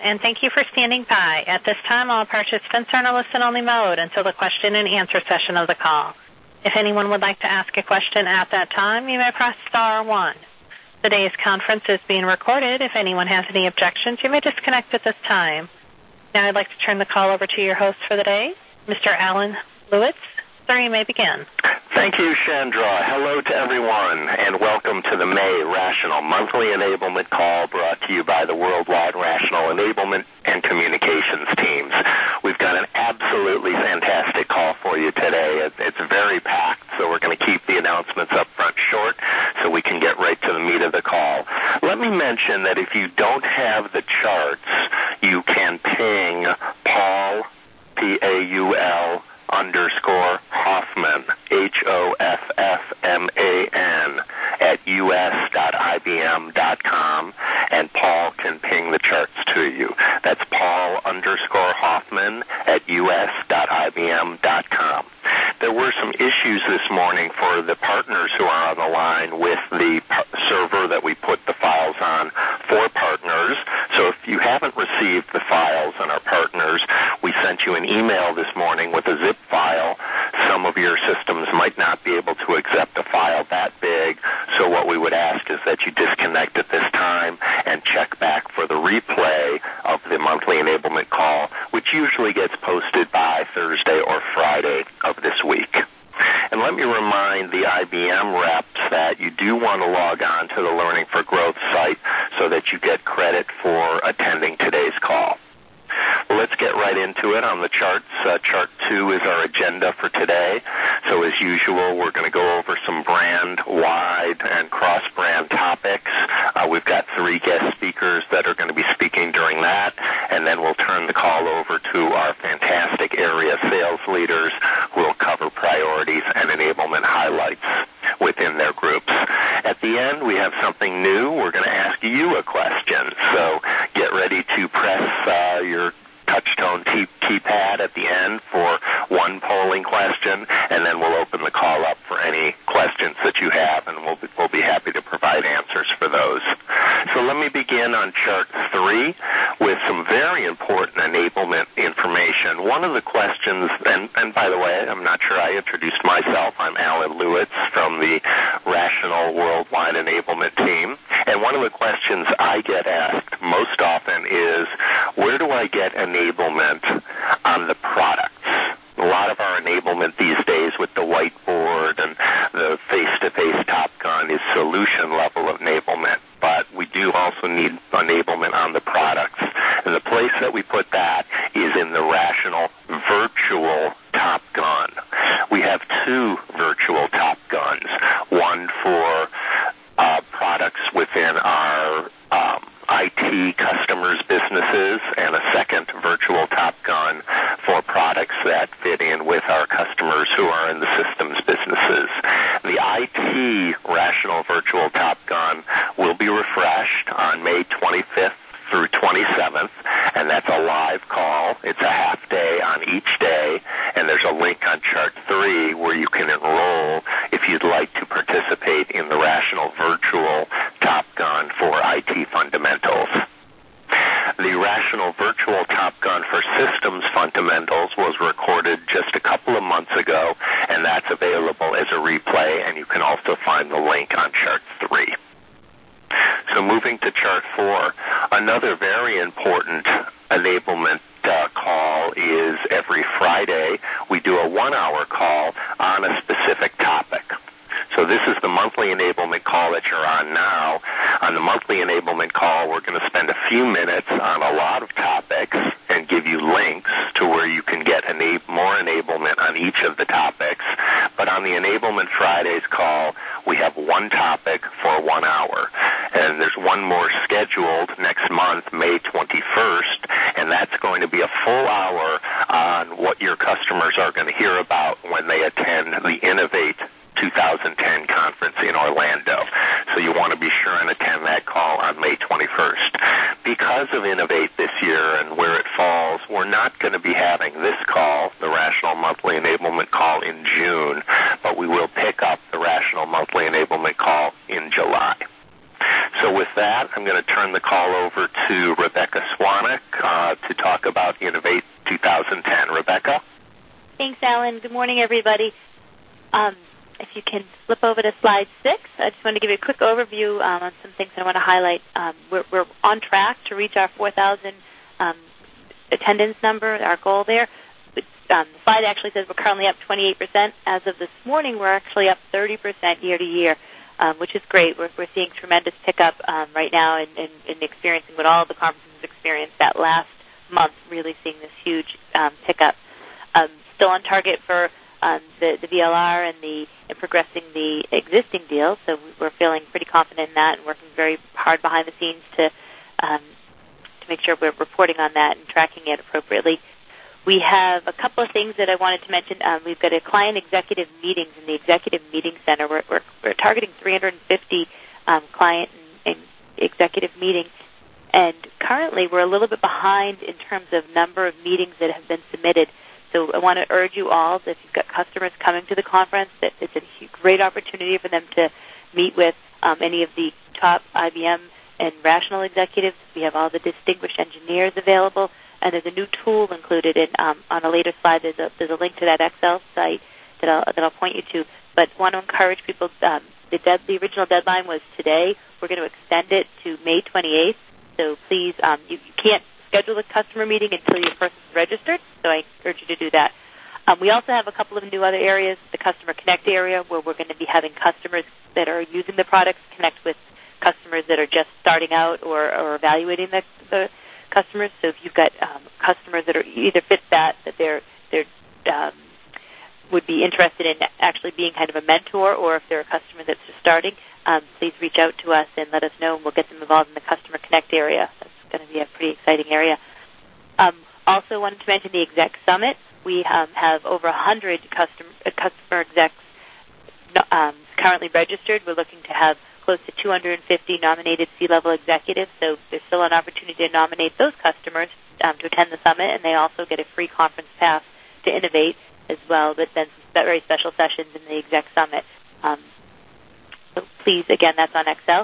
and thank you for standing by. At this time, all participants are in a listen-only mode until the question and answer session of the call. If anyone would like to ask a question at that time, you may press star 1. Today's conference is being recorded. If anyone has any objections, you may disconnect at this time. Now I'd like to turn the call over to your host for the day, Mr. Alan Lewitz. Sir, you may begin. Thank you, Chandra. Hello to everyone, and welcome to the May Rational Monthly Enablement Call brought to you by the Worldwide Rational Enablement and Communications teams. We've got an absolutely fantastic call for you today. It's very packed, so we're going to keep the announcements up front short so we can get right to the meat of the call. Let me mention that if you don't have the charts, you can ping Paul, Paul, _Hoffman, HOFFMAN, at us.ibm.com, and Paul can ping the charts to you. That's Paul _Hoffman at us.ibm.com. There were some issues this morning for the partners who are on the line with the server that we put the files on for partners. So if you haven't received the files on our partners, we sent you an email this morning with a zip file. Some of your systems might not be able to accept a file that big, so what we would ask is that you disconnect at this time and check back for the replay of the monthly enablement call, which usually gets posted by Thursday or Friday of this week. And let me remind the IBM reps that you do want to log on to the Learning for Growth site so that you get credit for attending today's call. Well, let's get right into it on the charts. Chart 2 is our agenda for today. So as usual, we're going to go over some brand-wide and cross-brand topics. We've got 3 guest speakers that are going to be speaking during that, and then we'll turn the call over to our fantastic area sales leaders who will cover priorities and enablement highlights within their groups. At the end, we have something new. We're going to ask you a question. So get ready to press your touch-tone keypad at the end for one polling question, and then we'll open the call up for any questions that you have, and we'll be happy to provide answers for those. So let me begin on chart 3 with some very important enablement information. One of the questions, and by the way, I'm not sure I introduced myself. I'm Alan Lewitz from the Rational Worldwide Enablement team, and one of the questions I get asked most often is, where do I get enablement on the products? A lot of our enablement these days with the whiteboard and the face-to-face Top Gun is solution level of enablement, but we do also need enablement on the products. And the place that we put that is in the Rational Virtual Top Gun. We have 2 virtual Top Guns, one for products within our IT customers' businesses, and a second virtual Top Gun for products that fit in with our customers who are in the systems businesses. The IT Rational Virtual Top Gun will be refreshed on May 25th through 27th, and that's a live call. It's a half day on each day, and there's a link on chart 3 where you can enroll if you'd like to participate in the Rational Virtual Top Gun for IT Fundamentals. The Rational Virtual Top Gun for Systems Fundamentals was recorded just a couple of months ago, and that's available as a replay, and you can also find the link on chart 3. So moving to chart 4, another very important enablement call is every Friday we do a 1-hour call on a specific topic. So this is the monthly enablement call that you're on now. On the monthly enablement call, we're going to spend a few minutes on a lot of topics and give you links to where you can get more enablement on each of the topics. But on the Enablement Fridays call, we have one topic for 1 hour. And there's one more scheduled next month, May 21st, and that's going to be a full hour on what your customers are going to hear about when they attend the Innovate 2010 conference in Orlando. So you want to be sure and attend that call on May 21st. Because of Innovate this year and where it falls, we're not going to be having this call, the Rational Monthly Enablement Call, in June, but we will pick up the Rational Monthly Enablement Call in July. So So with that, I'm going to turn the call over to Rebecca Swanek to talk about Innovate 2010. Rebecca? Thanks, Alan. Good morning, everybody. If you can flip over to slide 6, I just want to give you a quick overview on some things I want to highlight. We're on track to reach our 4,000 attendance number, our goal there. The slide actually says we're currently up 28%. As of this morning, we're actually up 30% year to year, which is great. We're seeing tremendous pickup right now and experiencing what all of the conferences experienced that last month, really seeing this huge pickup. Still on target for the VLR and progressing the existing deals, so we're feeling pretty confident in that and working very hard behind the scenes to make sure we're reporting on that and tracking it appropriately. We have a couple of things that I wanted to mention. We've got a client executive meetings in the Executive Meeting Center. We're targeting 350 client and executive meetings, and currently we're a little bit behind in terms of number of meetings that have been submitted. So I want to urge you all that if you've got customers coming to the conference, that it's a great opportunity for them to meet with any of the top IBM and Rational executives. We have all the distinguished engineers available, and there's a new tool included in on a later slide. There's a link to that Excel site that I'll point you to. But want to encourage people. The original deadline was today. We're going to extend it to May 28th. So please, you can't schedule a customer meeting until your person's registered, so I urge you to do that. We also have a couple of new other areas, the Customer Connect area, where we're going to be having customers that are using the products connect with customers that are just starting out or evaluating the customers. So if you've got customers that are either fit that they're would be interested in actually being kind of a mentor, or if they're a customer that's just starting, please reach out to us and let us know, and we'll get them involved in the Customer Connect area. That's going to be a pretty exciting area. Also wanted to mention the Exec Summit. We have over 100 customer execs currently registered. We're looking to have close to 250 nominated C-level executives, so there's still an opportunity to nominate those customers to attend the summit, and they also get a free conference pass to Innovate as well, but then some very special sessions in the Exec Summit. So please, again, that's on Excel.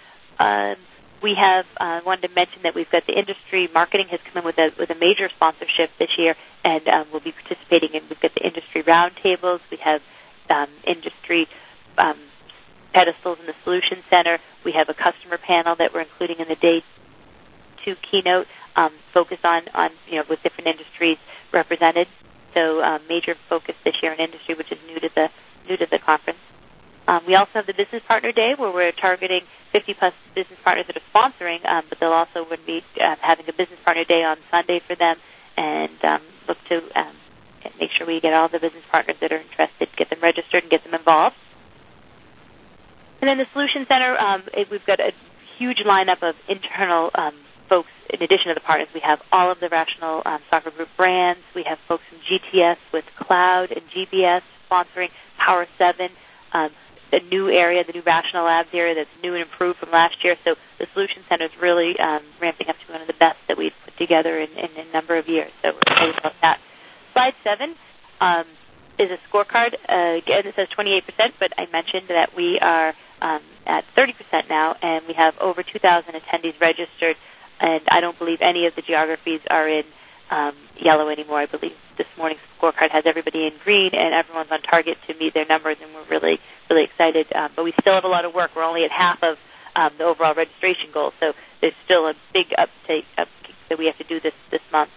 We have wanted to mention that we've got the industry marketing has come in with a major sponsorship this year, and we'll be participating in. We've got the industry roundtables. We have industry pedestals in the Solution Center. We have a customer panel that we're including in the Day 2 keynote, focused on with different industries represented. So major focus this year in industry, which is new to the conference. We also have the Business Partner Day, where we're targeting 50-plus business partners that are sponsoring, but they'll also would be having a Business Partner Day on Sunday for them, and look to make sure we get all the business partners that are interested, get them registered, and get them involved. And then the Solution Center, we've got a huge lineup of internal folks. In addition to the partners, we have all of the Rational Software Group brands. We have folks from GTS with Cloud and GBS sponsoring Power 7, the new area, the new Rational Labs area that's new and improved from last year. So the Solution Center is really ramping up to one of the best that we've put together in a number of years. So we're excited about that. Slide 7 is a scorecard. Again, it says 28%, but I mentioned that we are at 30% now, and we have over 2,000 attendees registered, and I don't believe any of the geographies are in yellow anymore. I believe this morning's scorecard has everybody in green, and everyone's on target to meet their numbers, and we're really, really excited. But we still have a lot of work. We're only at half of the overall registration goal, so there's still a big uptake that we have to do this month.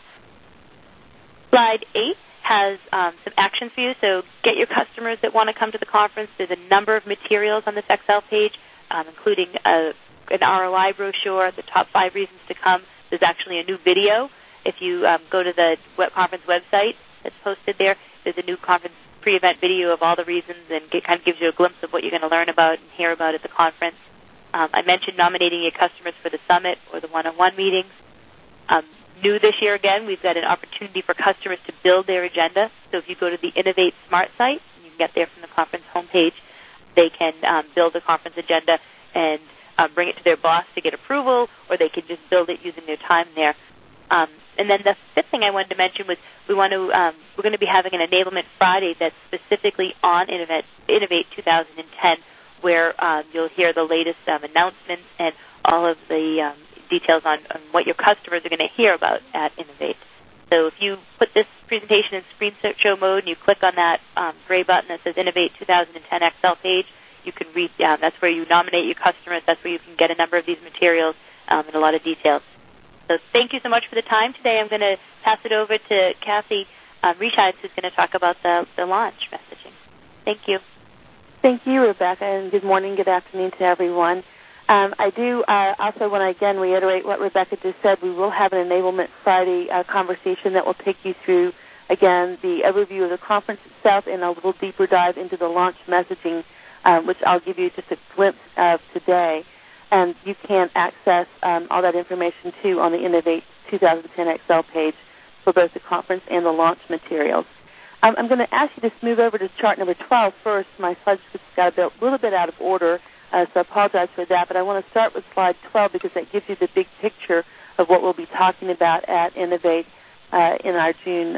Slide 8 has some actions for you, so get your customers that want to come to the conference. There's a number of materials on this Excel page, including an ROI brochure, the top 5 reasons to come. There's actually a new video. If you go to the conference website that's posted there, there's a new conference pre-event video of all the reasons, and it kind of gives you a glimpse of what you're going to learn about and hear about at the conference. I mentioned nominating your customers for the summit or the one-on-one meetings. New this year again, we've got an opportunity for customers to build their agenda. So if you go to the Innovate Smart site, and you can get there from the conference homepage, they can build a conference agenda and bring it to their boss to get approval, or they can just build it using their time there. And then the fifth thing I wanted to mention was we're going to be having an Enablement Friday that's specifically on Innovate 2010, where you'll hear the latest announcements and all of the details on what your customers are going to hear about at Innovate. So if you put this presentation in screen show mode and you click on that gray button that says Innovate 2010 Excel page, you can read down. That's where you nominate your customers. That's where you can get a number of these materials in a lot of detail. So thank you so much for the time today. I'm going to pass it over to Kathy Reitheid, who's going to talk about the launch messaging. Thank you. Thank you, Rebecca, and good morning, good afternoon to everyone. I do also want to, again, reiterate what Rebecca just said. We will have an Enablement Friday conversation that will take you through, again, the overview of the conference itself and a little deeper dive into the launch messaging, which I'll give you just a glimpse of today. And you can access all that information, too, on the Innovate 2010 Excel page for both the conference and the launch materials. I'm going to ask you to move over to chart number 12 first. My slides just got a little bit out of order, so I apologize for that. But I want to start with slide 12 because that gives you the big picture of what we'll be talking about at Innovate in our June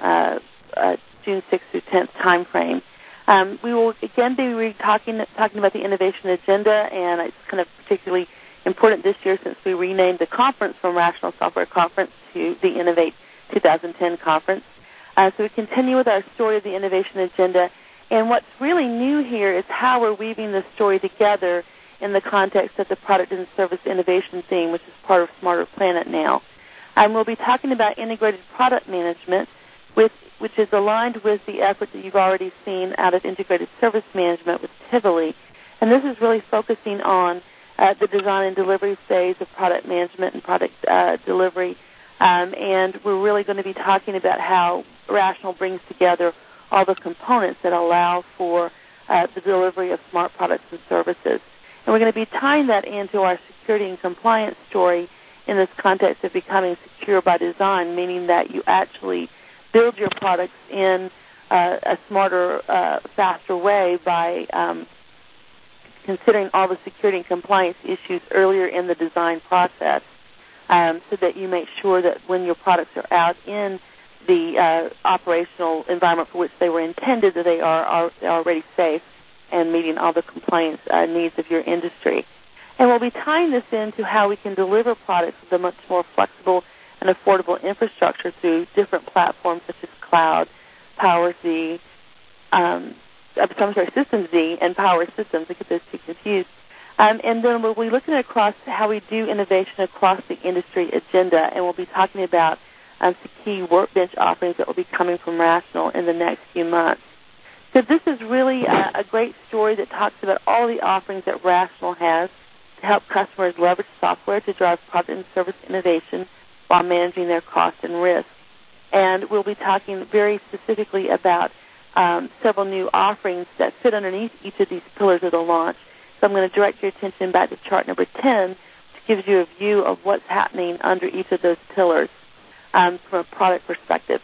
6th through 10th time frame. We will, again, be talking about the innovation agenda, and it's kind of particularly important this year since we renamed the conference from Rational Software Conference to the Innovate 2010 Conference. So we continue with our story of the innovation agenda, and what's really new here is how we're weaving the story together in the context of the product and service innovation theme, which is part of Smarter Planet now. We'll be talking about integrated product management, which is aligned with the effort that you've already seen out of integrated service management with Tivoli. And this is really focusing on the design and delivery phase of product management and product delivery. And we're really going to be talking about how Rational brings together all the components that allow for the delivery of smart products and services. And we're going to be tying that into our security and compliance story in this context of becoming secure by design, meaning that you actually build your products in a smarter, faster way by considering all the security and compliance issues earlier in the design process, so that you make sure that when your products are out in the operational environment for which they were intended, that they are already safe and meeting all the compliance needs of your industry. And we'll be tying this into how we can deliver products with a much more flexible and affordable infrastructure through different platforms such as Cloud, PowerZ, System Z, and Power Systems. I get those two confused. And then we'll be looking across how we do innovation across the industry agenda, and we'll be talking about some key workbench offerings that will be coming from Rational in the next few months. So this is really a great story that talks about all the offerings that Rational has to help customers leverage software to drive product and service innovation while managing their cost and risk. And we'll be talking very specifically about several new offerings that fit underneath each of these pillars of the launch. So I'm going to direct your attention back to chart number 10, which gives you a view of what's happening under each of those pillars from a product perspective.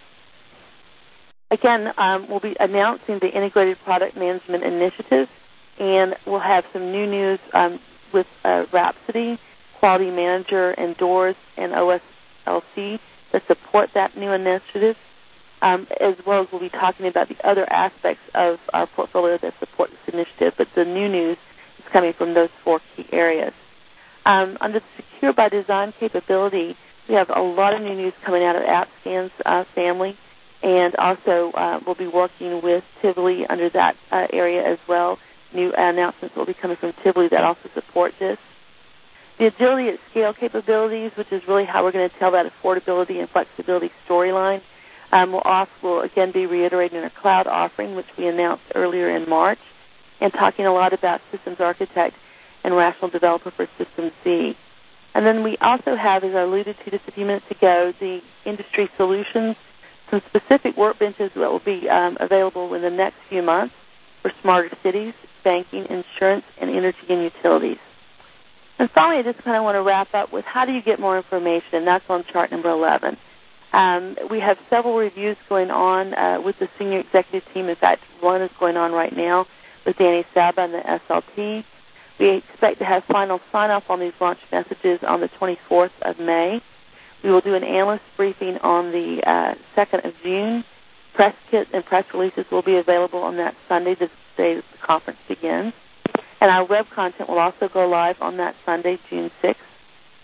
Again, we'll be announcing the Integrated Product Management Initiative, and we'll have some new news with Rhapsody, Quality Manager, and Doors, and OSLC that support that new initiative, as well as we'll be talking about the other aspects of our portfolio that support this initiative, but the new news is coming from those four key areas. Under the Secure by Design capability, we have a lot of new news coming out of AppScan's family, and also we'll be working with Tivoli under that area as well. New announcements will be coming from Tivoli that also support this. The Agility at Scale capabilities, which is really how we're going to tell that affordability and flexibility storyline, will again be reiterating our Cloud offering, which we announced earlier in March, and talking a lot about Systems Architect and Rational Developer for System Z. And then we also have, as I alluded to just a few minutes ago, the industry solutions, some specific workbenches that will be available in the next few months for smarter cities, banking, insurance, and energy and utilities. And finally, I just kind of want to wrap up with how do you get more information, and that's on chart number 11. We have several reviews going on with the senior executive team. In fact, one is going on right now with Danny Saba and the SLT. We expect to have final sign-off on these launch messages on the 24th of May. We will do an analyst briefing on the 2nd of June. Press kits and press releases will be available on that Sunday, the day that the conference begins. And our web content will also go live on that Sunday, June 6th.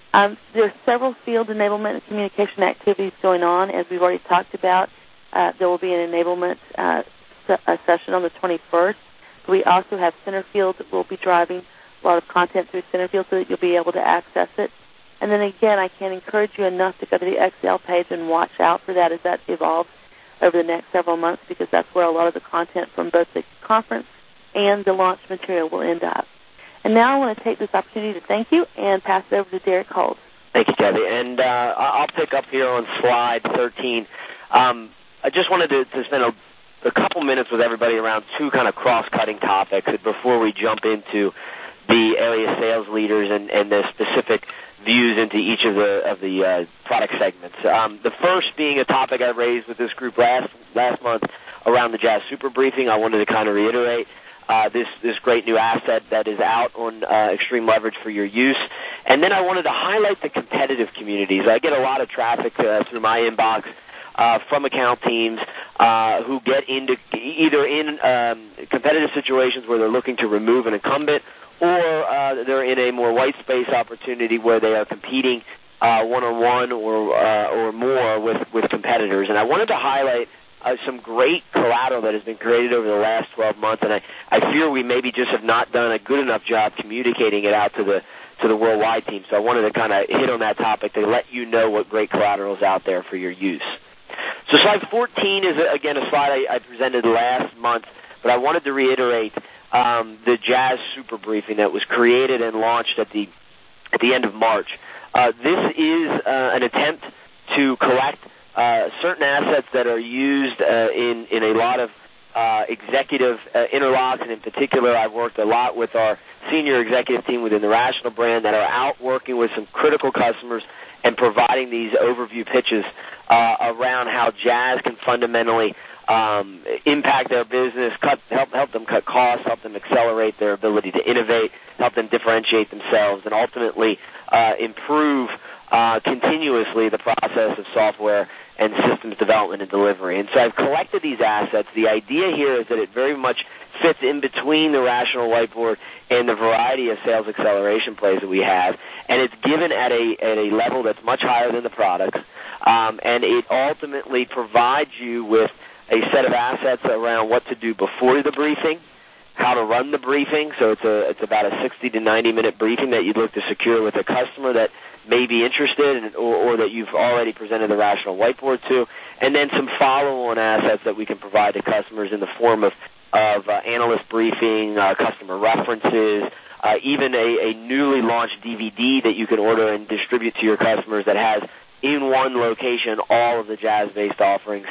There are several field enablement and communication activities going on, as we've already talked about. There will be an enablement session on the 21st. We also have Centerfield that will be driving a lot of content through Centerfield so that you'll be able to access it. And then again, I can't encourage you enough to go to the Excel page and watch out for that as that evolves over the next several months, because that's where a lot of the content from both the conference and the launch material will end up. And now I want to take this opportunity to thank you and pass it over to Derek Holtz. Thank you, Kathy. And I'll pick up here on slide 13. I just wanted to spend a couple minutes with everybody around two kind of cross-cutting topics before we jump into the area sales leaders and the specific views into each of the product segments. The first being a topic I raised with this group last month around the Jazz Super Briefing. I wanted to kind of reiterate this great new asset that is out on Extreme Leverage for your use. And then I wanted to highlight the competitive communities. I get a lot of traffic through my inbox from account teams who get into either in competitive situations where they're looking to remove an incumbent, or they're in a more white space opportunity where they are competing one-on-one or more with competitors. And I wanted to highlight some great collateral that has been created over the last 12 months, and I fear we maybe just have not done a good enough job communicating it out to the worldwide team. So I wanted to kind of hit on that topic to let you know what great collateral is out there for your use. So slide 14 is, again, a slide I presented last month, but I wanted to reiterate the Jazz Super Briefing that was created and launched at the end of March. This is an attempt to collect certain assets that are used in a lot of executive interlocks, and in particular, I've worked a lot with our senior executive team within the Rational brand that are out working with some critical customers and providing these overview pitches around how Jazz can fundamentally impact their business, help them cut costs, help them accelerate their ability to innovate, help them differentiate themselves, and ultimately improve continuously the process of software and systems development and delivery. And so I've collected these assets. The idea here is that it very much fits in between the Rational Whiteboard and the variety of sales acceleration plays that we have, and it's given at a level that's much higher than the products, and it ultimately provides you with a set of assets around what to do before the briefing, how to run the briefing. So it's about a 60 to 90-minute briefing that you'd look to secure with a customer that may be interested or that you've already presented the Rational Whiteboard to, and then some follow-on assets that we can provide to customers in the form of analyst briefing, customer references, even a newly launched DVD that you can order and distribute to your customers that has in one location all of the Jazz-based offerings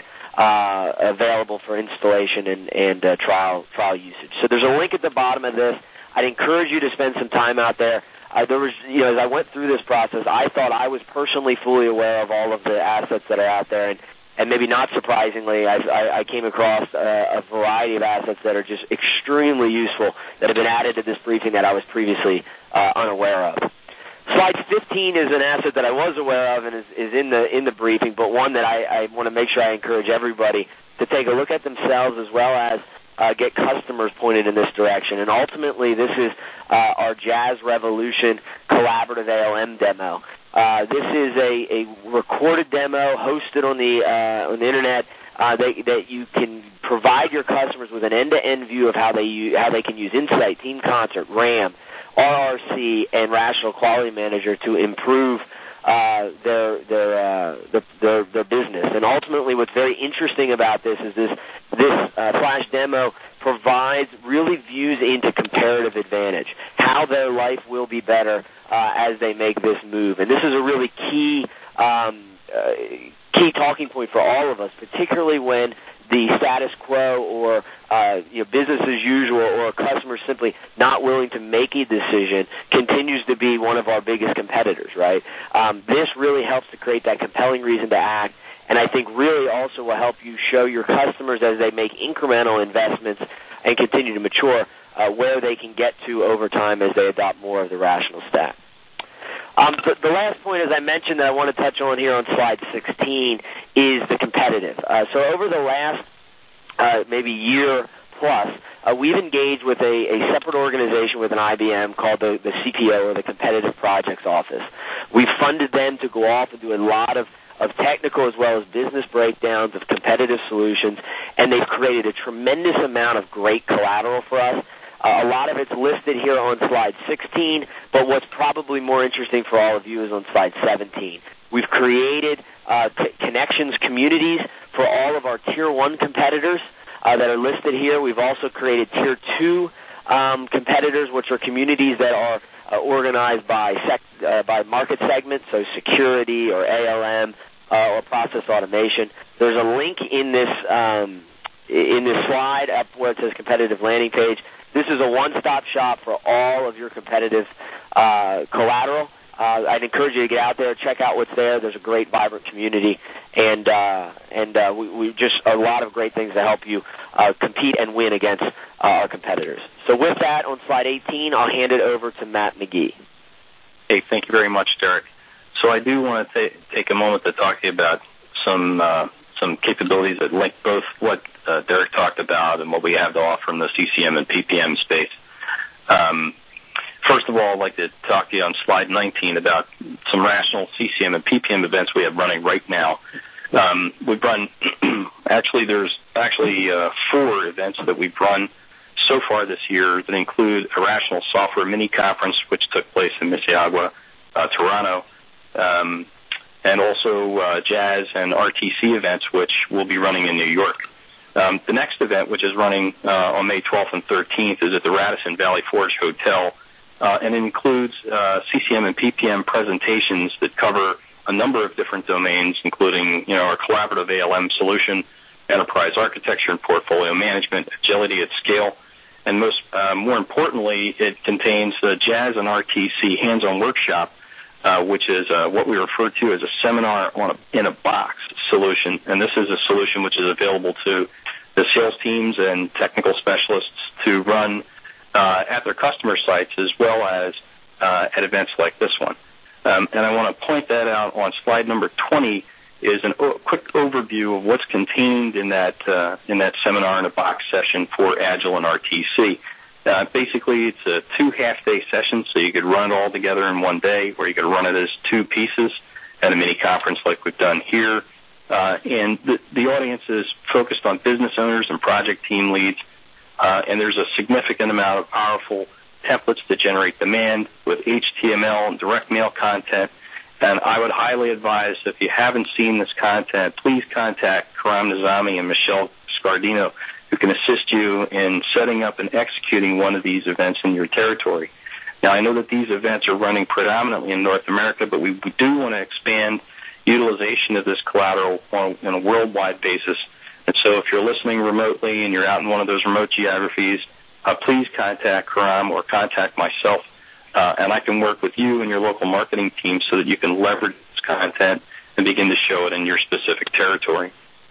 available for installation and trial usage. So there's a link at the bottom of this. I'd encourage you to spend some time out there. There was, as I went through this process, I thought I was personally fully aware of all of the assets that are out there, and maybe not surprisingly, I came across a variety of assets that are just extremely useful that have been added to this briefing that I was previously unaware of. Slide 15 is an asset that I was aware of and is in the briefing, but one that I want to make sure I encourage everybody to take a look at themselves as well as get customers pointed in this direction. And ultimately, this is our Jazz Revolution Collaborative ALM demo. This is a recorded demo hosted on the internet that you can provide your customers with an end-to-end view of how they can use Insight, Team Concert, RAM, RRC, and Rational Quality Manager to improve their business. And ultimately, what's very interesting about this is this flash demo provides really views into comparative advantage, how their life will be better as they make this move. And this is a really key talking point for all of us, particularly when the status quo or business as usual or a customer simply not willing to make a decision continues to be one of our biggest competitors, right? This really helps to create that compelling reason to act, and I think really also will help you show your customers as they make incremental investments and continue to mature where they can get to over time as they adopt more of the Rational stack. The last point, as I mentioned, that I want to touch on here on slide 16 is the competitive. So over the last maybe year Plus, we've engaged with a separate organization within IBM called the CPO, or the Competitive Projects Office. We've funded them to go off and do a lot of technical as well as business breakdowns of competitive solutions, and they've created a tremendous amount of great collateral for us. A lot of it's listed here on slide 16, but what's probably more interesting for all of you is on slide 17. We've created connections communities for all of our Tier 1 competitors that are listed here. We've also created Tier 2 competitors, which are communities that are organized by market segments, so security or ALM or process automation. There's a link in this slide up where it says competitive landing page. This is a one-stop shop for all of your competitive collateral. I'd encourage you to get out there, check out what's there. There's a great, vibrant community, and we just a lot of great things to help you compete and win against our competitors. So with that, on slide 18, I'll hand it over to Matt McGee. Hey, thank you very much, Derek. So I do want to take a moment to talk to you about some capabilities that link both what Derek talked about and what we have to offer in the CCM and PPM space. First of all, I'd like to talk to you on slide 19 about some rational CCM and PPM events we have running right now. We've run, there's 4 events that we've run so far this year that include a Rational Software Mini Conference, which took place in Mississauga, Toronto, and also Jazz and RTC events, which will be running in New York. The next event, which is running on May 12th and 13th, is at the Radisson Valley Forge Hotel, and it includes CCM and PPM presentations that cover a number of different domains, including our collaborative ALM solution, enterprise architecture and portfolio management, agility at scale, and more importantly, it contains the Jazz and RTC hands-on workshop, which is what we refer to as a seminar in a box solution. And this is a solution which is available to the sales teams and technical specialists to run at their customer sites as well as at events like this one. And I want to point that out on slide number 20 is a quick overview of what's contained in that seminar in a box session for Agile and RTC. Basically, it's a 2 half-day sessions, so you could run it all together in one day, or you could run it as 2 pieces at a mini conference like we've done here. And the audience is focused on business owners and project team leads, and there's a significant amount of powerful templates to generate demand with HTML and direct mail content. And I would highly advise, if you haven't seen this content, please contact Karam Nizami and Michelle Scardino, who can assist you in setting up and executing one of these events in your territory. Now, I know that these events are running predominantly in North America, but we do want to expand utilization of this collateral on a worldwide basis. And so if you're listening remotely and you're out in one of those remote geographies, please contact Karam or contact myself, and I can work with you and your local marketing team so that you can leverage this content and begin to show it in your specific territory.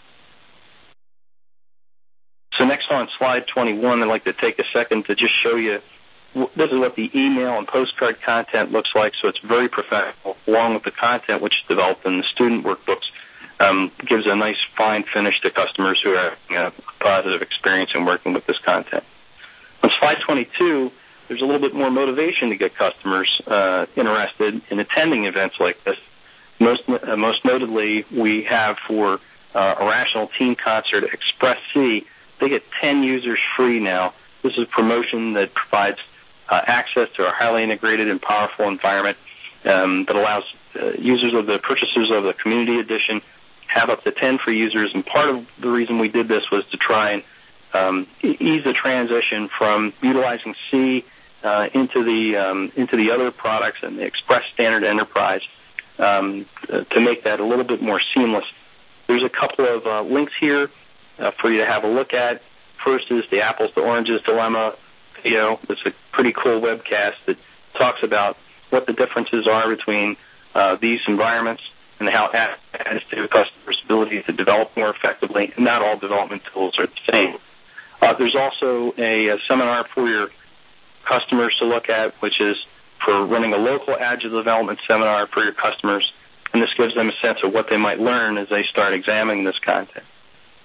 So next on slide 21, I'd like to take a second to just show you, this is what the email and postcard content looks like, so it's very professional, along with the content which is developed in the student workbooks. Gives a nice fine finish to customers who are having a positive experience in working with this content. On slide 22, there's a little bit more motivation to get customers interested in attending events like this. Most notably, we have for a Rational Team Concert Express C, they get 10 users free now. This is a promotion that provides access to our highly integrated and powerful environment that allows users of the purchasers of the Community Edition have up to 10 free users. And part of the reason we did this was to try and ease the transition from utilizing C into the other products and the Express Standard Enterprise to make that a little bit more seamless. There's a couple of links here for you to have a look at. First is the Apples to Oranges Dilemma video. It's a pretty cool webcast that talks about what the differences are between these environments and how it adds to a customer's ability to develop more effectively. Not all development tools are the same. There's also a seminar for your customers to look at, which is for running a local Agile development seminar for your customers, and this gives them a sense of what they might learn as they start examining this content.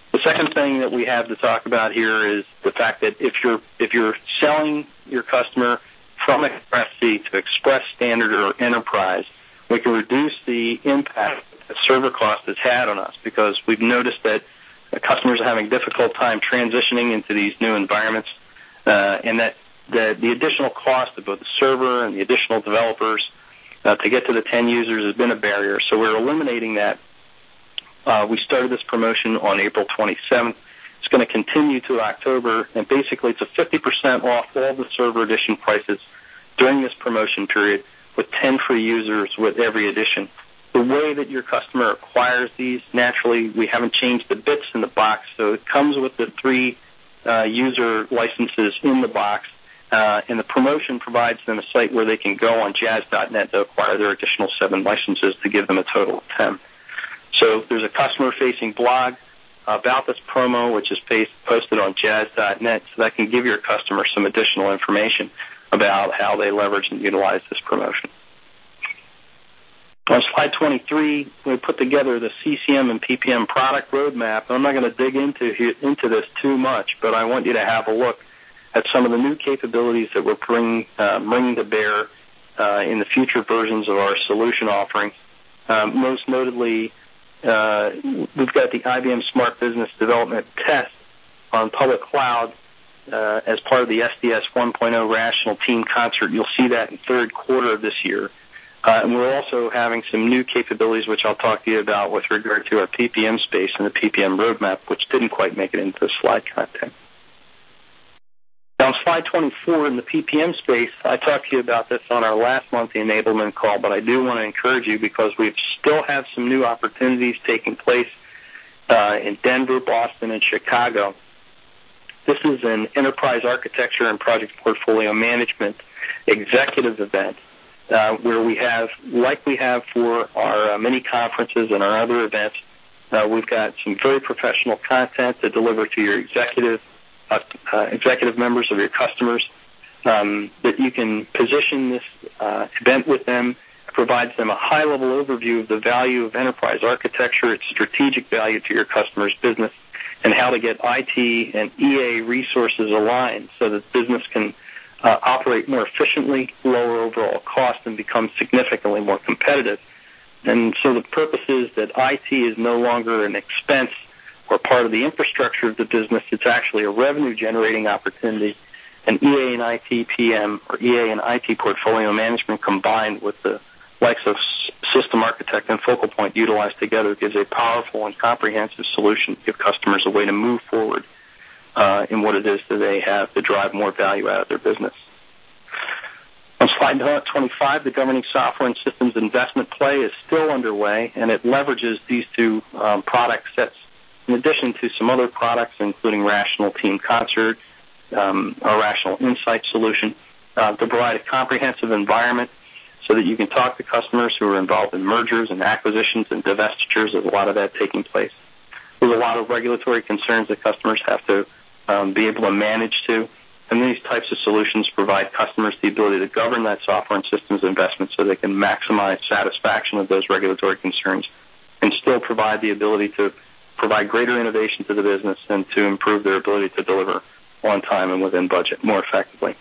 The second thing that we have to talk about here is the fact that if you're selling your customer from Express C to Express Standard or Enterprise, we can reduce the impact that server cost has had on us, because we've noticed that customers are having a difficult time transitioning into these new environments, and that the additional cost of both the server and the additional developers to get to the 10 users has been a barrier. So we're eliminating that. We started this promotion on April 27th. It's going to continue to October, and basically it's a 50% off all the server edition prices during this promotion period, with 10 free users with every edition. The way that your customer acquires these, naturally, we haven't changed the bits in the box, so it comes with the 3 user licenses in the box, and the promotion provides them a site where they can go on jazz.net to acquire their additional 7 licenses to give them a total of 10. So there's a customer-facing blog about this promo, which is posted on jazz.net, so that can give your customer some additional information about how they leverage and utilize this promotion. On slide 23, we put together the CCM and PPM product roadmap. I'm not going to dig into this too much, but I want you to have a look at some of the new capabilities that we're bringing to bear in the future versions of our solution offerings. Most notably, we've got the IBM Smart Business Development Test on public cloud as part of the SDS 1.0 Rational Team Concert. You'll see that in the third quarter of this year. And we're also having some new capabilities, which I'll talk to you about with regard to our PPM space and the PPM roadmap, which didn't quite make it into the slide content. Now, on slide 24 in the PPM space, I talked to you about this on our last monthly enablement call, but I do want to encourage you, because we still have some new opportunities taking place in Denver, Boston, and Chicago. This is an enterprise architecture and project portfolio management executive event where we have, like we have for our mini conferences and our other events, we've got some very professional content to deliver to your executive members of your customers, that you can position this event with them. It provides them a high-level overview of the value of enterprise architecture, its strategic value to your customer's business, and how to get IT and EA resources aligned so that business can operate more efficiently, lower overall cost, and become significantly more competitive. And so the purpose is that IT is no longer an expense or part of the infrastructure of the business. It's actually a revenue-generating opportunity. And EA and IT PM, or EA and IT portfolio management combined with the likes of System Architect and Focal Point utilized together gives a powerful and comprehensive solution to give customers a way to move forward in what it is that they have to drive more value out of their business. On slide 25, the Governing Software and Systems Investment Play is still underway, and it leverages these 2 product sets in addition to some other products, including Rational Team Concert, our Rational Insight solution, to provide a comprehensive environment so that you can talk to customers who are involved in mergers and acquisitions and divestitures. There's a lot of that taking place. There's a lot of regulatory concerns that customers have to be able to manage to, and these types of solutions provide customers the ability to govern that software and systems investment so they can maximize satisfaction of those regulatory concerns and still provide the ability to provide greater innovation to the business and to improve their ability to deliver on time and within budget more effectively.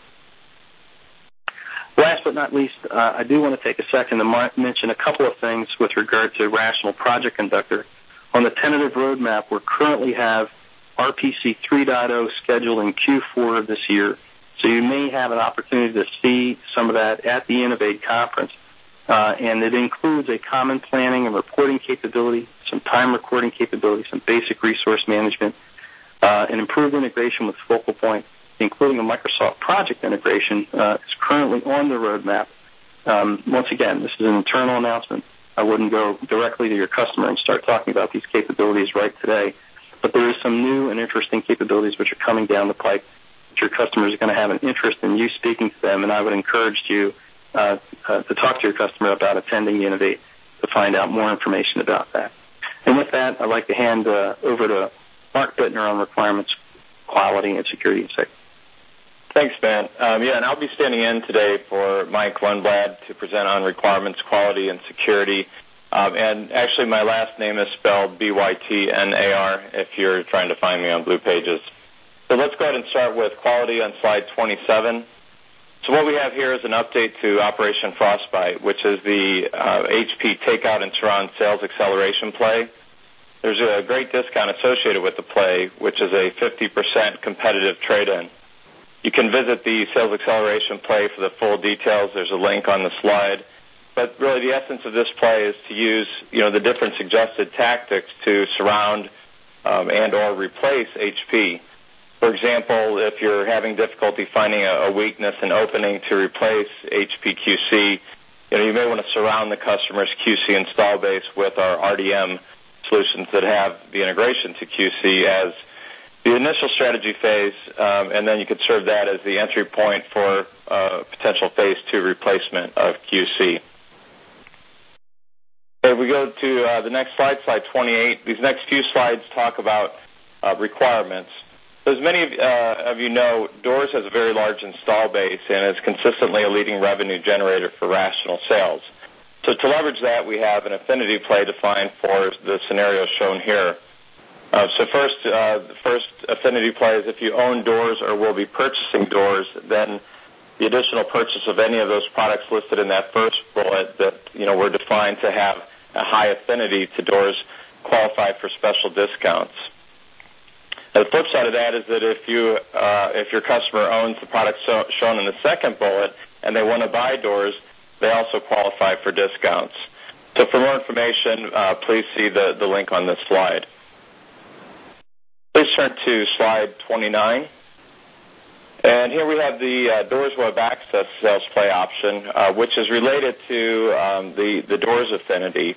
Last but not least, I do want to take a second to mention a couple of things with regard to Rational Project Conductor. On the tentative roadmap, we currently have RPC 3.0 scheduled in Q4 of this year, so you may have an opportunity to see some of that at the Innovate conference. And it includes a common planning and reporting capability, some time recording capability, some basic resource management, an improved integration with Focal Point, including a Microsoft project integration, is currently on the roadmap. Once again, this is an internal announcement. I wouldn't go directly to your customer and start talking about these capabilities right today, but there is some new and interesting capabilities which are coming down the pipe that your customers are going to have an interest in you speaking to them, and I would encourage you to talk to your customer about attending Innovate to find out more information about that. And with that, I'd like to hand over to Mark Bittner on requirements, quality, and security and safety. Thanks, Ben. And I'll be standing in today for Mike Lundblad to present on requirements, quality, and security. And actually, my last name is spelled Bytnar if you're trying to find me on Blue Pages. So let's go ahead and start with quality on slide 27. So what we have here is an update to Operation Frostbite, which is the HP Takeout and Surround Sales Acceleration Play. There's a great discount associated with the play, which is a 50% competitive trade-in. You can visit the Sales Acceleration Play for the full details. There's a link on the slide. But really the essence of this play is to use, the different suggested tactics to surround and or replace HP. For example, if you're having difficulty finding a weakness in opening to replace HPQC, you may want to surround the customer's QC install base with our RDM solutions that have the integration to QC as the initial strategy phase, and then you could serve that as the entry point for potential phase 2 replacement of QC. If we go to the next slide, slide 28, these next few slides talk about requirements. As many of you know, Doors has a very large install base and is consistently a leading revenue generator for Rational Sales. So to leverage that, we have an affinity play defined for the scenario shown here. The first affinity play is if you own Doors or will be purchasing Doors, then the additional purchase of any of those products listed in that first bullet that were defined to have a high affinity to Doors qualify for special discounts. Now, the flip side of that is that if your customer owns the product shown in the second bullet and they want to buy Doors, they also qualify for discounts. So for more information, please see the link on this slide. Please turn to slide 29. And here we have the Doors Web Access sales play option, which is related to the Doors affinity.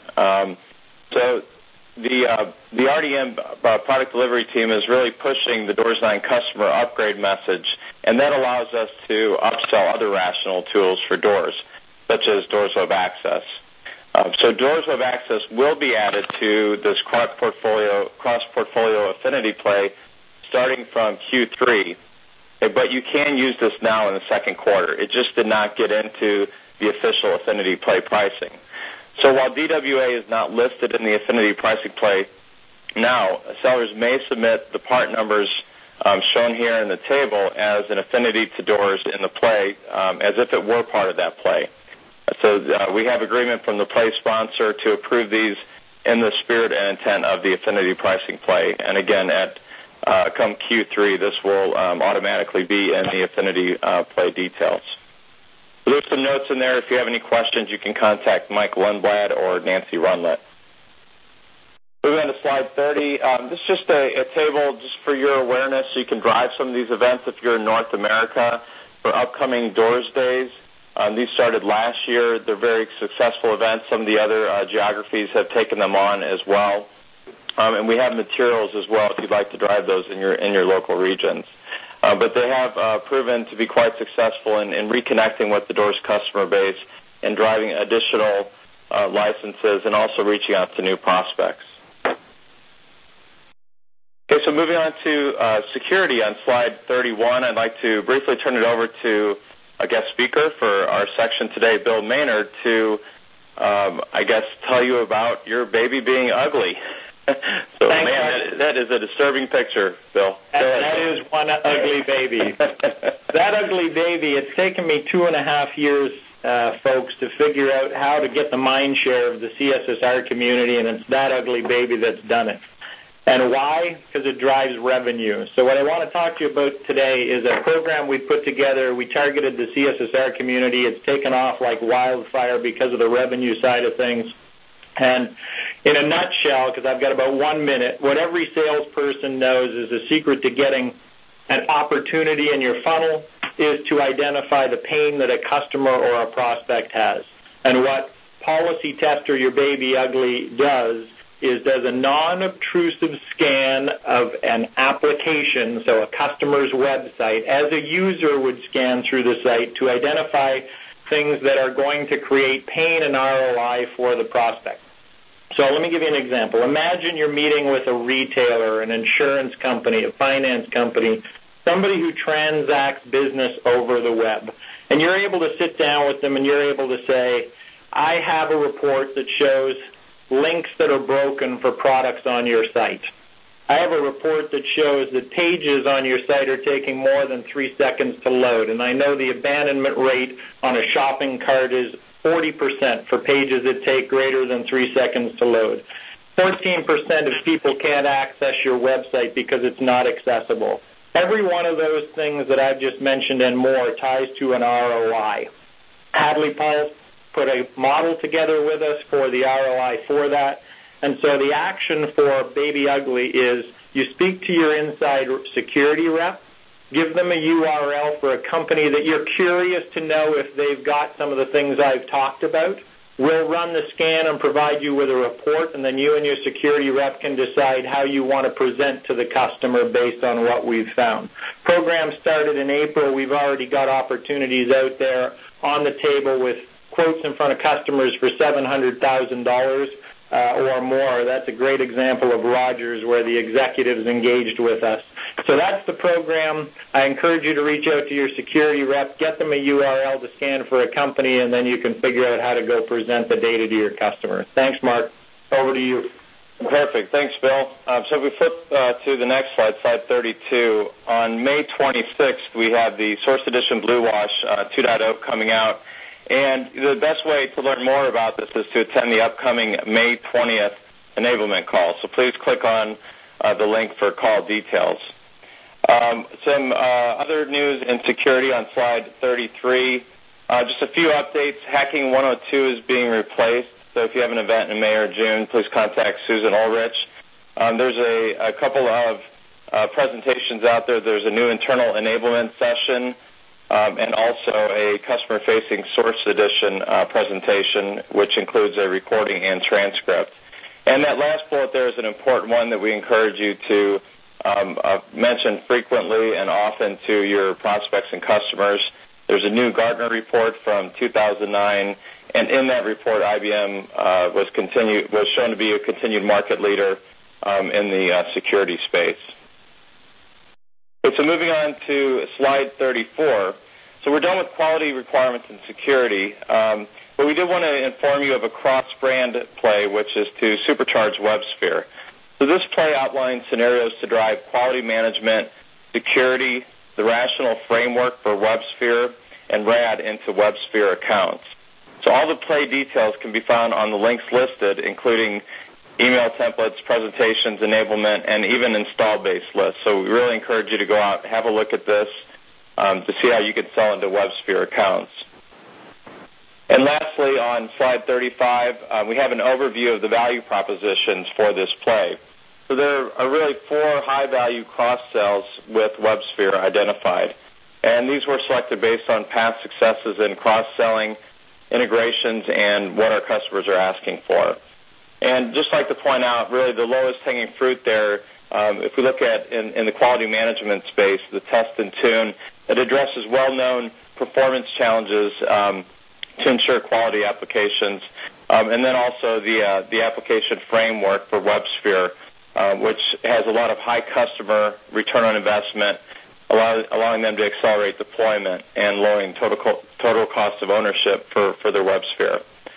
So the RDM product delivery team is really pushing the Doors 9 customer upgrade message, and that allows us to upsell other Rational tools for Doors, such as Doors Web Access. So Doors Web Access will be added to this cross-portfolio affinity play starting from Q3. But you can use this now in the second quarter. It just did not get into the official affinity play pricing. So while DWA is not listed in the affinity pricing play now, sellers may submit the part numbers shown here in the table as an affinity to Doors in the play as if it were part of that play. So we have agreement from the play sponsor to approve these in the spirit and intent of the affinity pricing play. And again, come Q3, this will automatically be in the affinity play details. So there's some notes in there. If you have any questions, you can contact Mike Lundblad or Nancy Runlet. Moving on to slide 30. This is just a table just for your awareness so you can drive some of these events if you're in North America for upcoming Doors Days. These started last year. They're very successful events. Some of the other geographies have taken them on as well. And we have materials as well if you'd like to drive those in your local regions. But they have proven to be quite successful in reconnecting with the Doors customer base and driving additional licenses and also reaching out to new prospects. Okay, so moving on to security on slide 31, I'd like to briefly turn it over to a guest speaker for our section today, Bill Maynard, to, tell you about your baby being ugly. So, Thanks, man, that is a disturbing picture, Bill. That is one ugly baby. That ugly baby, it's taken me 2.5 years, folks, to figure out how to get the mind share of the CSSR community, and it's that ugly baby that's done it. And why? Because it drives revenue. So what I want to talk to you about today is a program we put together. We targeted the CSSR community. It's taken off like wildfire because of the revenue side of things. And in a nutshell, because I've got about 1 minute, what every salesperson knows is the secret to getting an opportunity in your funnel is to identify the pain that a customer or a prospect has. And what Policy Tester Your Baby Ugly does a non-obtrusive scan of an application, so a customer's website, as a user would scan through the site to identify things that are going to create pain and ROI for the prospect. So let me give you an example. Imagine you're meeting with a retailer, an insurance company, a finance company, somebody who transacts business over the web. And you're able to sit down with them and you're able to say, I have a report that shows links that are broken for products on your site. I have a report that shows that pages on your site are taking more than 3 seconds to load, and I know the abandonment rate on a shopping cart is 40% for pages that take greater than 3 seconds to load. 14% of people can't access your website because it's not accessible. Every one of those things that I've just mentioned and more ties to an ROI. Hadley Pulse put a model together with us for the ROI for that. And so the action for Baby Ugly is you speak to your inside security rep, give them a URL for a company that you're curious to know if they've got some of the things I've talked about. We'll run the scan and provide you with a report, and then you and your security rep can decide how you want to present to the customer based on what we've found. Program started in April. We've already got opportunities out there on the table with quotes in front of customers for $700,000 or more. That's a great example of Rogers where the executives engaged with us. So that's the program. I encourage you to reach out to your security rep, get them a URL to scan for a company, and then you can figure out how to go present the data to your customers. Thanks, Mark. Over to you. Perfect. Thanks, Bill. So if we flip to the next slide, slide 32, on May 26th, we have the Source Edition Blue Wash 2.0 coming out. And the best way to learn more about this is to attend the upcoming May 20th enablement call. So please click on the link for call details. Some other news in security on slide 33. Just a few updates. Hacking 102 is being replaced. So if you have an event in May or June, please contact Susan Ulrich. There's a couple of presentations out there. There's a new internal enablement session and also a customer-facing Source Edition presentation, which includes a recording and transcript. And that last bullet there is an important one that we encourage you to mention frequently and often to your prospects and customers. There's a new Gartner report from 2009, and in that report, IBM was shown to be a continued market leader in the security space. Okay, so moving on to slide 34. So we're done with quality requirements and security, but we did want to inform you of a cross-brand play, which is to supercharge WebSphere. So this play outlines scenarios to drive quality management, security, the rational framework for WebSphere, and RAD into WebSphere accounts. So all the play details can be found on the links listed, including email templates, presentations, enablement, and even install-based lists. So we really encourage you to go out, have a look at this to see how you can sell into WebSphere accounts. And lastly, on slide 35, we have an overview of the value propositions for this play. So there are really 4 high-value cross-sells with WebSphere identified. And these were selected based on past successes in cross-selling, integrations, and what our customers are asking for. And just like to point out, really the lowest hanging fruit there, if we look at in the quality management space, the Test and Tune, it addresses well-known performance challenges to ensure quality applications, and then also the application framework for WebSphere, which has a lot of high customer return on investment, allowing them to accelerate deployment and lowering total cost of ownership for their WebSphere.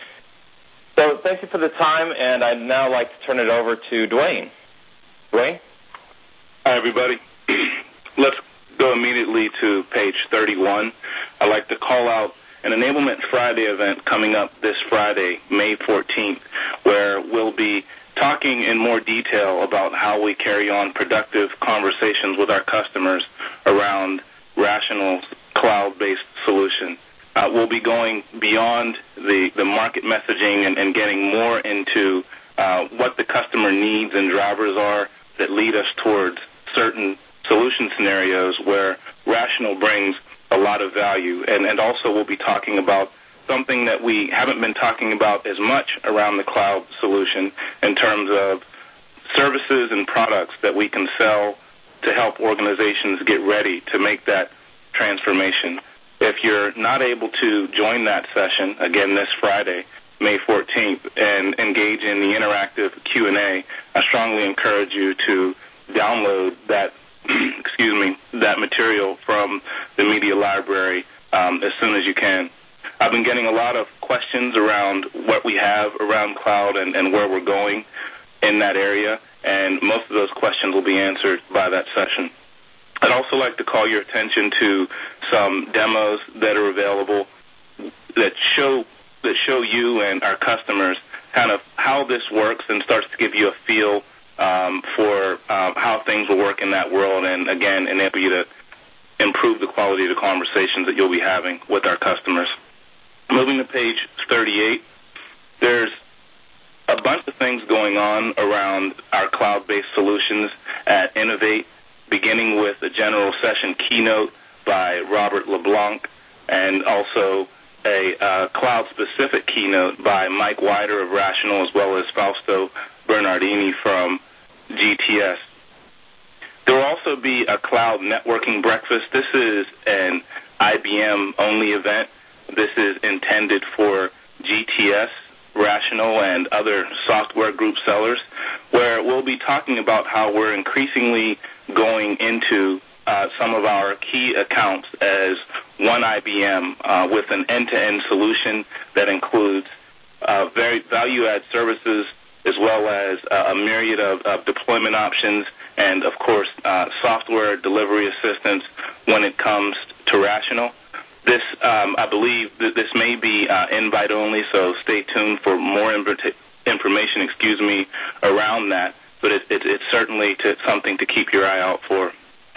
So thank you for the time, and I'd now like to turn it over to Dwayne. Dwayne? Hi, everybody. Let's go immediately to page 31. I'd like to call out an Enablement Friday event coming up this Friday, May 14th, where we'll be talking in more detail about how we carry on productive conversations with our customers around rational cloud-based solutions. We'll be going beyond the market messaging and getting more into what the customer needs and drivers are that lead us towards certain solution scenarios where rational brings a lot of value. And also we'll be talking about something that we haven't been talking about as much around the cloud solution in terms of services and products that we can sell to help organizations get ready to make that transformation. If you're not able to join that session, again this Friday, May 14th, and engage in the interactive Q&A, I strongly encourage you to download that that material from the media library as soon as you can. I've been getting a lot of questions around what we have around cloud and where we're going in that area, and most of those questions will be answered by that session. I'd also like to call your attention to some demos that are available that show you and our customers kind of how this works and starts to give you a feel for how things will work in that world, and again enable you to improve the quality of the conversations that you'll be having with our customers. Moving to page 38, there's a bunch of things going on around our cloud-based solutions at Innovate, beginning with a general session keynote by Robert LeBlanc, and also a cloud-specific keynote by Mike Wider of Rational, as well as Fausto Bernardini from GTS. There will also be a cloud networking breakfast. This is an IBM-only event. This is intended for GTS, Rational, and other software group sellers, where we'll be talking about how we're increasingly going into some of our key accounts as one IBM with an end-to-end solution that includes very value-add services as well as a myriad of deployment options and, of course, software delivery assistance when it comes to Rational. This, I believe, this may be invite only, so stay tuned for more information, around that. But it's certainly something to keep your eye out for.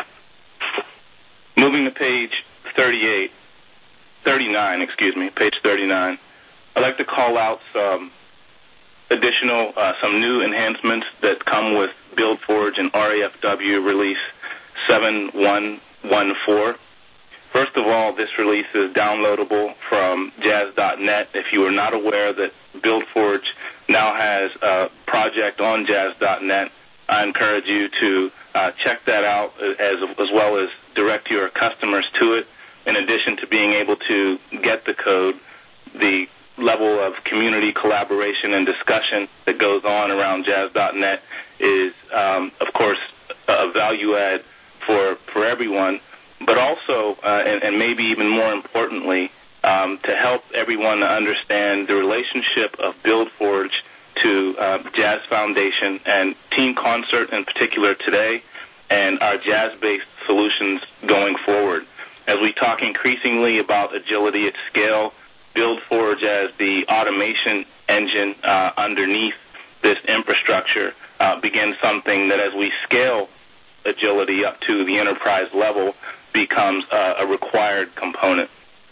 Moving to page 39, page 39. I'd like to call out some new enhancements that come with BuildForge and RAFW release 7.1.1.4. First of all, this release is downloadable from Jazz.net. If you are not aware that BuildForge now has a project on Jazz.net, I encourage you to check that out as well as direct your customers to it. In addition to being able to get the code, the level of community collaboration and discussion that goes on around Jazz.net is, of course, a value add for everyone, but also, and maybe even more importantly, to help everyone understand the relationship of BuildForge to Jazz Foundation and Team Concert in particular today, and our Jazz-based solutions going forward. As we talk increasingly about agility at scale, BuildForge as the automation engine underneath this infrastructure begins something that, as we scale agility up to the enterprise level, becomes a required component.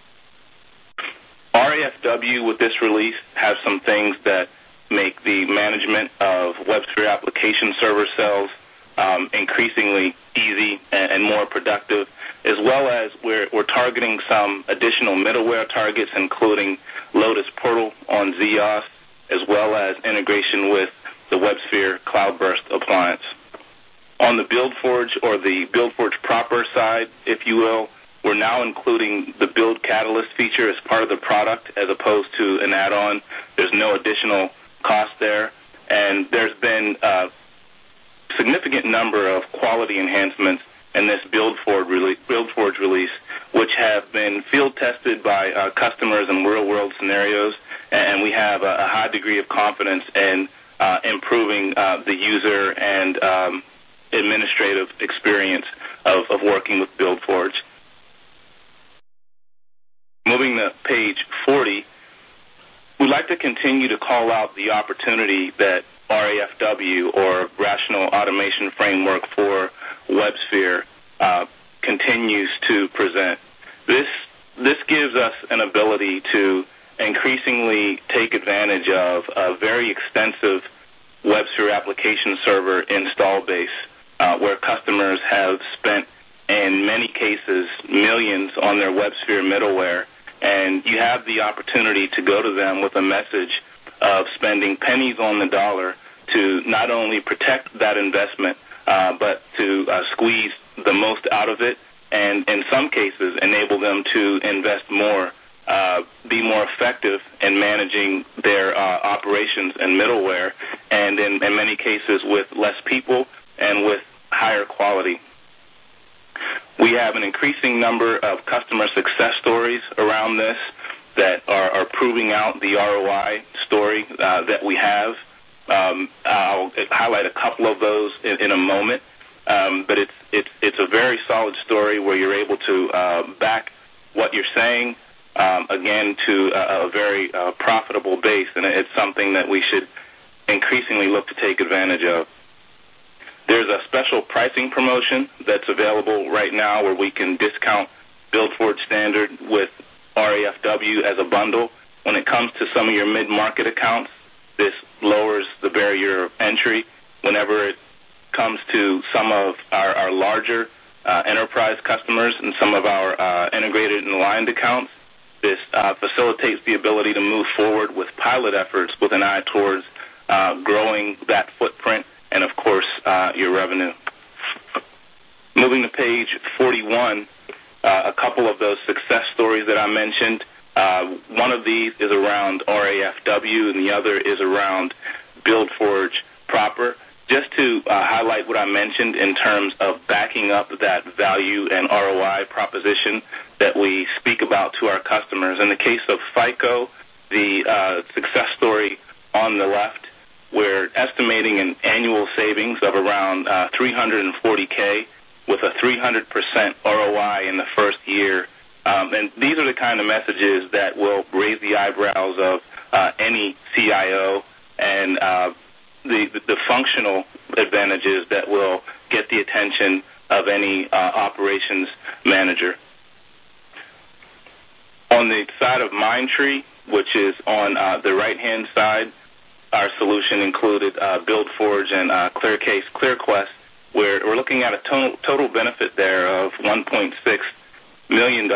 RAFW with this release has some things that make the management of WebSphere application server cells increasingly easy and more productive, as well as we're targeting some additional middleware targets, including Lotus Portal on ZOS, as well as integration with the WebSphere Cloudburst appliance. On the BuildForge, or the BuildForge proper side, if you will, we're now including the Build Catalyst feature as part of the product as opposed to an add-on. There's no additional cost there, and there's been a significant number of quality enhancements in this BuildForge release, which have been field tested by customers in real-world scenarios, and we have a high degree of confidence in improving the user and administrative experience of working with BuildForge. Moving to page 40, we'd like to continue to call out the opportunity that RAFW, or Rational Automation Framework for WebSphere, continues to present. This gives us an ability to increasingly take advantage of a very extensive WebSphere application server install base, where customers have spent, in many cases, millions on their WebSphere middleware, and you have the opportunity to go to them with a message of spending pennies on the dollar to not only protect that investment, but to squeeze the most out of it, and in some cases enable them to invest more, be more effective in managing their operations and middleware, and in many cases with less people and with higher quality. We have an increasing number of customer success stories around this, that are proving out the ROI story that we have. I'll highlight a couple of those in a moment, but it's a very solid story where you're able to back what you're saying again to a very profitable base, and it's something that we should increasingly look to take advantage of. There's a special pricing promotion that's available right now where we can discount Build Forge Standard with RAFW as a bundle. When it comes to some of your mid-market accounts, this lowers the barrier of entry. Whenever it comes to some of our larger enterprise customers and some of our integrated and aligned accounts, this facilitates the ability to move forward with pilot efforts with an eye towards growing that footprint and, of course, your revenue. Moving to page 41, a couple of those success stories that I mentioned. One of these is around RAFW, and the other is around Build Forge proper. Just to highlight what I mentioned in terms of backing up that value and ROI proposition that we speak about to our customers. In the case of FICO, the success story on the left, we're estimating an annual savings of around $340K with a 300% ROI in the first year. And these are the kind of messages that will raise the eyebrows of any CIO, and the functional advantages that will get the attention of any operations manager. On the side of Mindtree, which is on the right-hand side, our solution included Build Forge and ClearCase ClearQuest, where we're looking at a total benefit there of $1.6 million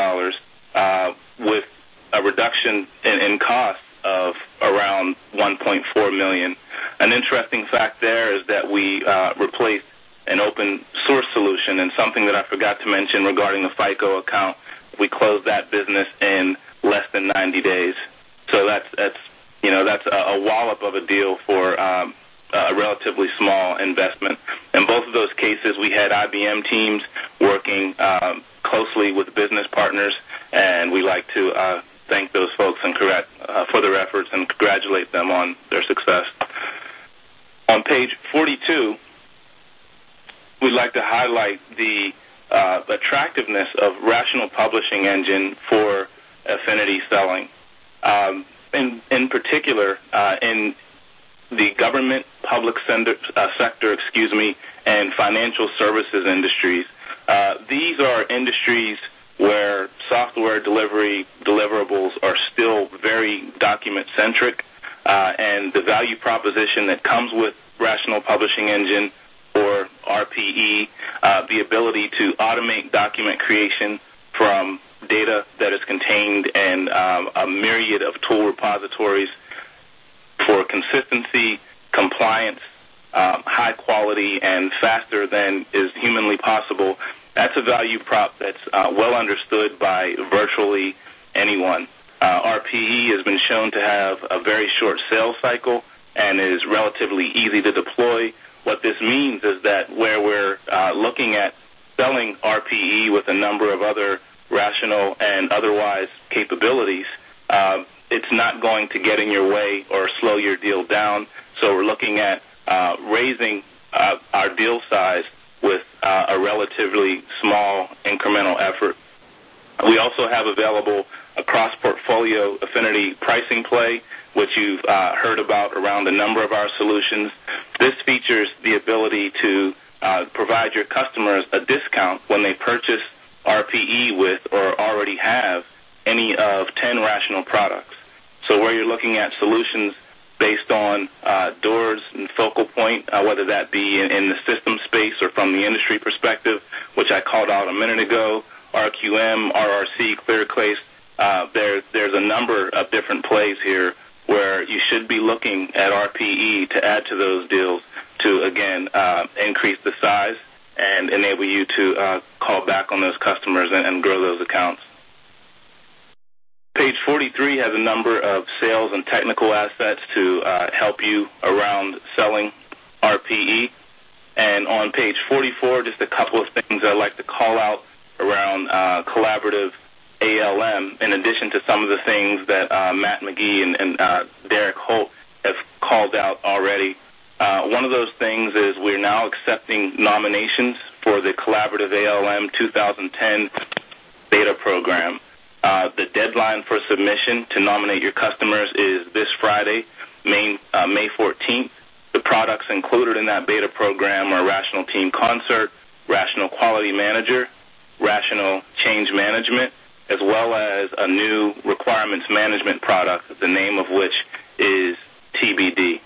with a reduction in cost of around $1.4 million. An interesting fact there is that we replaced an open source solution, and something that I forgot to mention regarding the FICO account, we closed that business in less than 90 days. So that's a wallop of a deal for a relatively small investment. In both of those cases, we had IBM teams working closely with business partners, and we like to thank those folks and for their efforts and congratulate them on their success. On page 42, we'd like to highlight the attractiveness of Rational Publishing Engine for affinity selling. In particular, in the government, public sector, and financial services industries. These are industries where software deliverables are still very document-centric, and the value proposition that comes with Rational Publishing Engine, or RPE, the ability to automate document creation from data that is contained in a myriad of tool repositories for consistency, compliance, high quality, and faster than is humanly possible. That's a value prop that's well understood by virtually anyone. RPE has been shown to have a very short sales cycle and is relatively easy to deploy. What this means is that where we're looking at selling RPE with a number of other Rational and otherwise capabilities, it's not going to get in your way or slow your deal down. So we're looking at raising our deal size with a relatively small incremental effort. We also have available a cross-portfolio affinity pricing play, which you've heard about around a number of our solutions. This features the ability to provide your customers a discount when they purchase RPE with or already have any of 10 Rational products. So where you're looking at solutions based on doors and focal point, whether that be in the system space or from the industry perspective, which I called out a minute ago, RQM, RRC, ClearCase, there's a number of different plays here where you should be looking at RPE to add to those deals to, again, increase the size and enable you to call back on those customers and grow those accounts. Page 43 has a number of sales and technical assets to help you around selling RPE. And on page 44, just a couple of things I'd like to call out around collaborative ALM, in addition to some of the things that Matt McGee and Derek Holt have called out already. One of those things is we're now accepting nominations for the Collaborative ALM 2010 beta program. The deadline for submission to nominate your customers is this Friday, May 14th. The products included in that beta program are Rational Team Concert, Rational Quality Manager, Rational Change Management, as well as a new requirements management product, the name of which is TBD.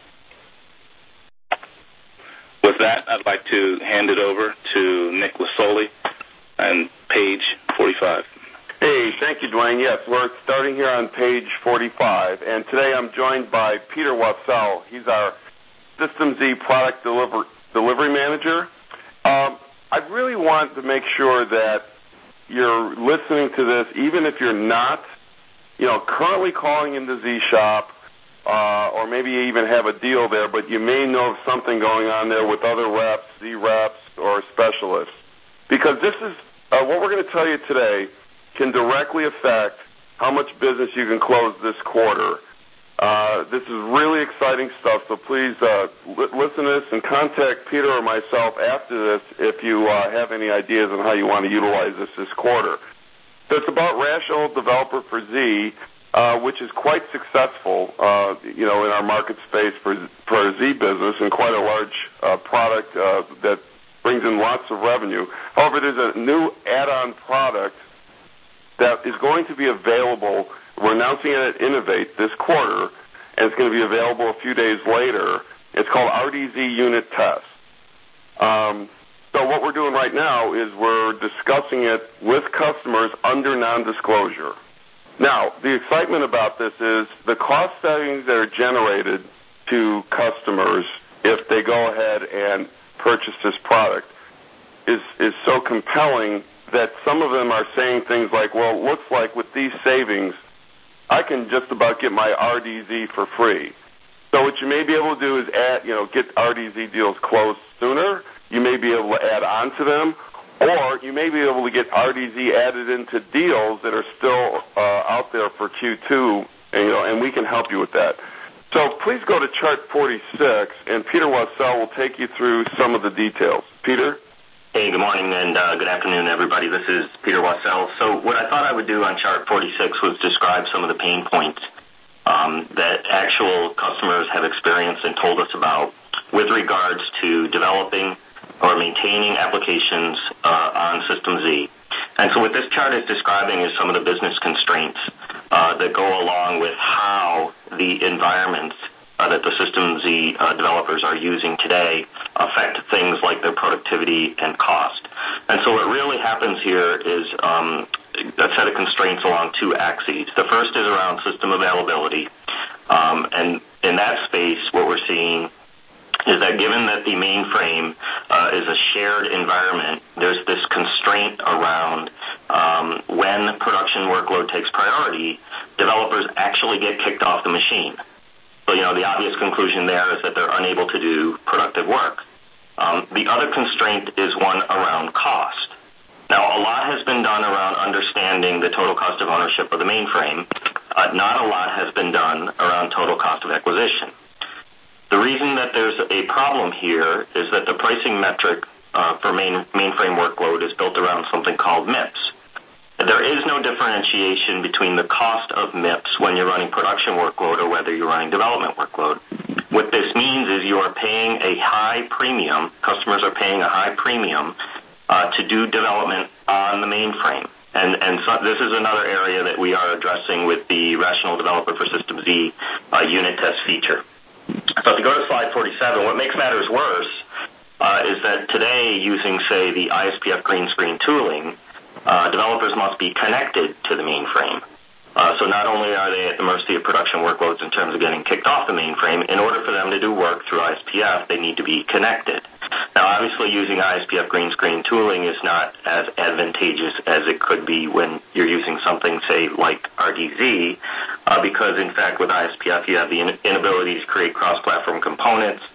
With that, I'd like to hand it over to Nick Lasoli on page 45. Hey, thank you, Dwayne. Yes, we're starting here on page 45, and today I'm joined by Peter Wassell. He's our System Z Product Delivery Manager. I really want to make sure that you're listening to this, even if you're not, currently calling into Z Shop, or maybe you even have a deal there, but you may know of something going on there with other reps, Z reps, or specialists. Because this is what we're going to tell you today can directly affect how much business you can close this quarter. This is really exciting stuff, so please listen to this and contact Peter or myself after this if you have any ideas on how you want to utilize this quarter. So it's about Rational Developer for Z, which is quite successful, in our market space for our Z business, and quite a large product that brings in lots of revenue. However, there's a new add-on product that is going to be available. We're announcing it at Innovate this quarter, and it's going to be available a few days later. It's called RDZ Unit Test. So what we're doing right now is we're discussing it with customers under non-disclosure. Now, the excitement about this is the cost savings that are generated to customers if they go ahead and purchase this product is so compelling that some of them are saying things like, well, it looks like with these savings, I can just about get my RDZ for free. So what you may be able to do is get RDZ deals closed sooner. You may be able to add on to them, or you may be able to get RDZ added into deals that are still out there for Q2, and we can help you with that. So please go to chart 46, and Peter Wassell will take you through some of the details. Peter? Hey, good morning and good afternoon, everybody. This is Peter Wassell. So what I thought I would do on chart 46 was describe some of the pain points that actual customers have experienced and told us about with regards to developing or maintaining applications on System Z. And so what this chart is describing is some of the business constraints that go along with how the environments that the System Z developers are using today affect things like their productivity and cost. And so what really happens here is a set of constraints along two axes. The first is around system availability. And in that space, what we're seeing is that given that the mainframe is a shared environment, there's this constraint around when production workload takes priority, developers actually get kicked off the machine. So, the obvious conclusion there is that they're unable to do productive work. The other constraint is one around cost. Now, a lot has been done around understanding the total cost of ownership of the mainframe. Not a lot has been done around total cost of acquisition. The reason that there's a problem here is that the pricing metric for mainframe workload is built around something called MIPS. There is no differentiation between the cost of MIPS when you're running production workload or whether you're running development workload. What this means is you are paying a high premium, customers are paying a high premium to do development on the mainframe. And so this is another area that we are addressing with the Rational Developer for System Z unit test feature. So if you go to slide 47, what makes matters worse is that today, using, say, the ISPF green screen tooling, developers must be connected to the mainframe. So not only are they at the mercy of production workloads in terms of getting kicked off the mainframe, in order for them to do work through ISPF, they need to be connected. Now, obviously, using ISPF green screen tooling is not as advantageous as it could be when you're using something, say, like RDZ, because, in fact, with ISPF, you have the inability to create cross-platform components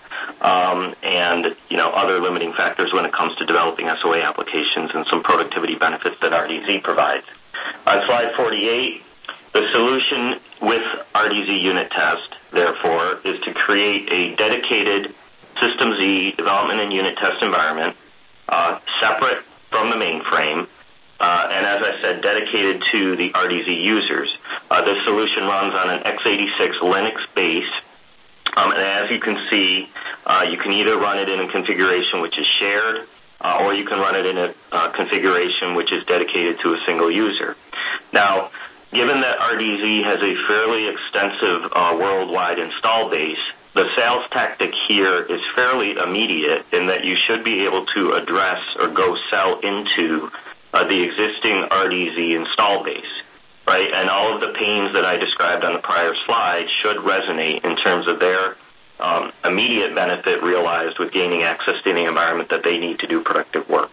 and, other limiting factors when it comes to developing SOA applications and some productivity benefits that RDZ provides. On slide 48, the solution with RDZ unit test, therefore, is to create a dedicated System Z development and unit test environment separate from the mainframe, and as I said, dedicated to the RDZ users. This solution runs on an x86 Linux base, and as you can see, you can either run it in a configuration which is shared, or you can run it in a configuration which is dedicated to a single user. Now, given that RDZ has a fairly extensive worldwide install base, the sales tactic here is fairly immediate in that you should be able to address or go sell into the existing RDZ install base, right? And all of the pains that I described on the prior slide should resonate in terms of their immediate benefit realized with gaining access to the environment that they need to do productive work.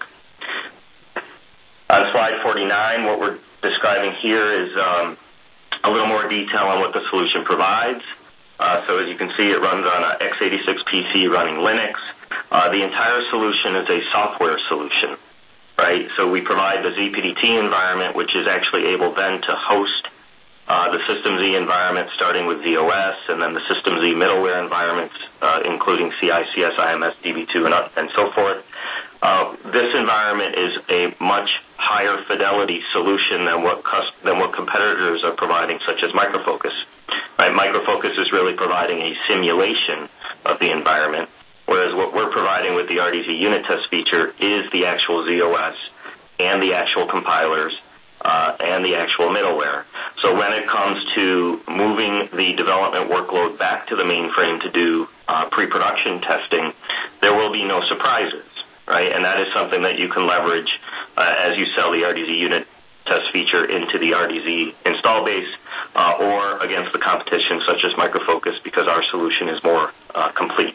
On slide 49, what we're describing here is a little more detail on what the solution provides. So as you can see, it runs on an x86 PC running Linux. The entire solution is a software solution, right? So we provide the ZPDT environment, which is actually able then to host the System Z environment, starting with ZOS, and then the System Z middleware environments, including CICS, IMS, DB2, and so forth. This environment is a much higher fidelity solution than what competitors are providing, such as Micro Focus. Right? Micro Focus is really providing a simulation of the environment, whereas what we're providing with the RDZ unit test feature is the actual ZOS and the actual compilers and the actual middleware. So when it comes to moving the development workload back to the mainframe to do pre-production testing, there will be no surprises, right? And that is something that you can leverage as you sell the RDZ unit test feature into the RDZ install base or against the competition such as Micro Focus, because our solution is more complete.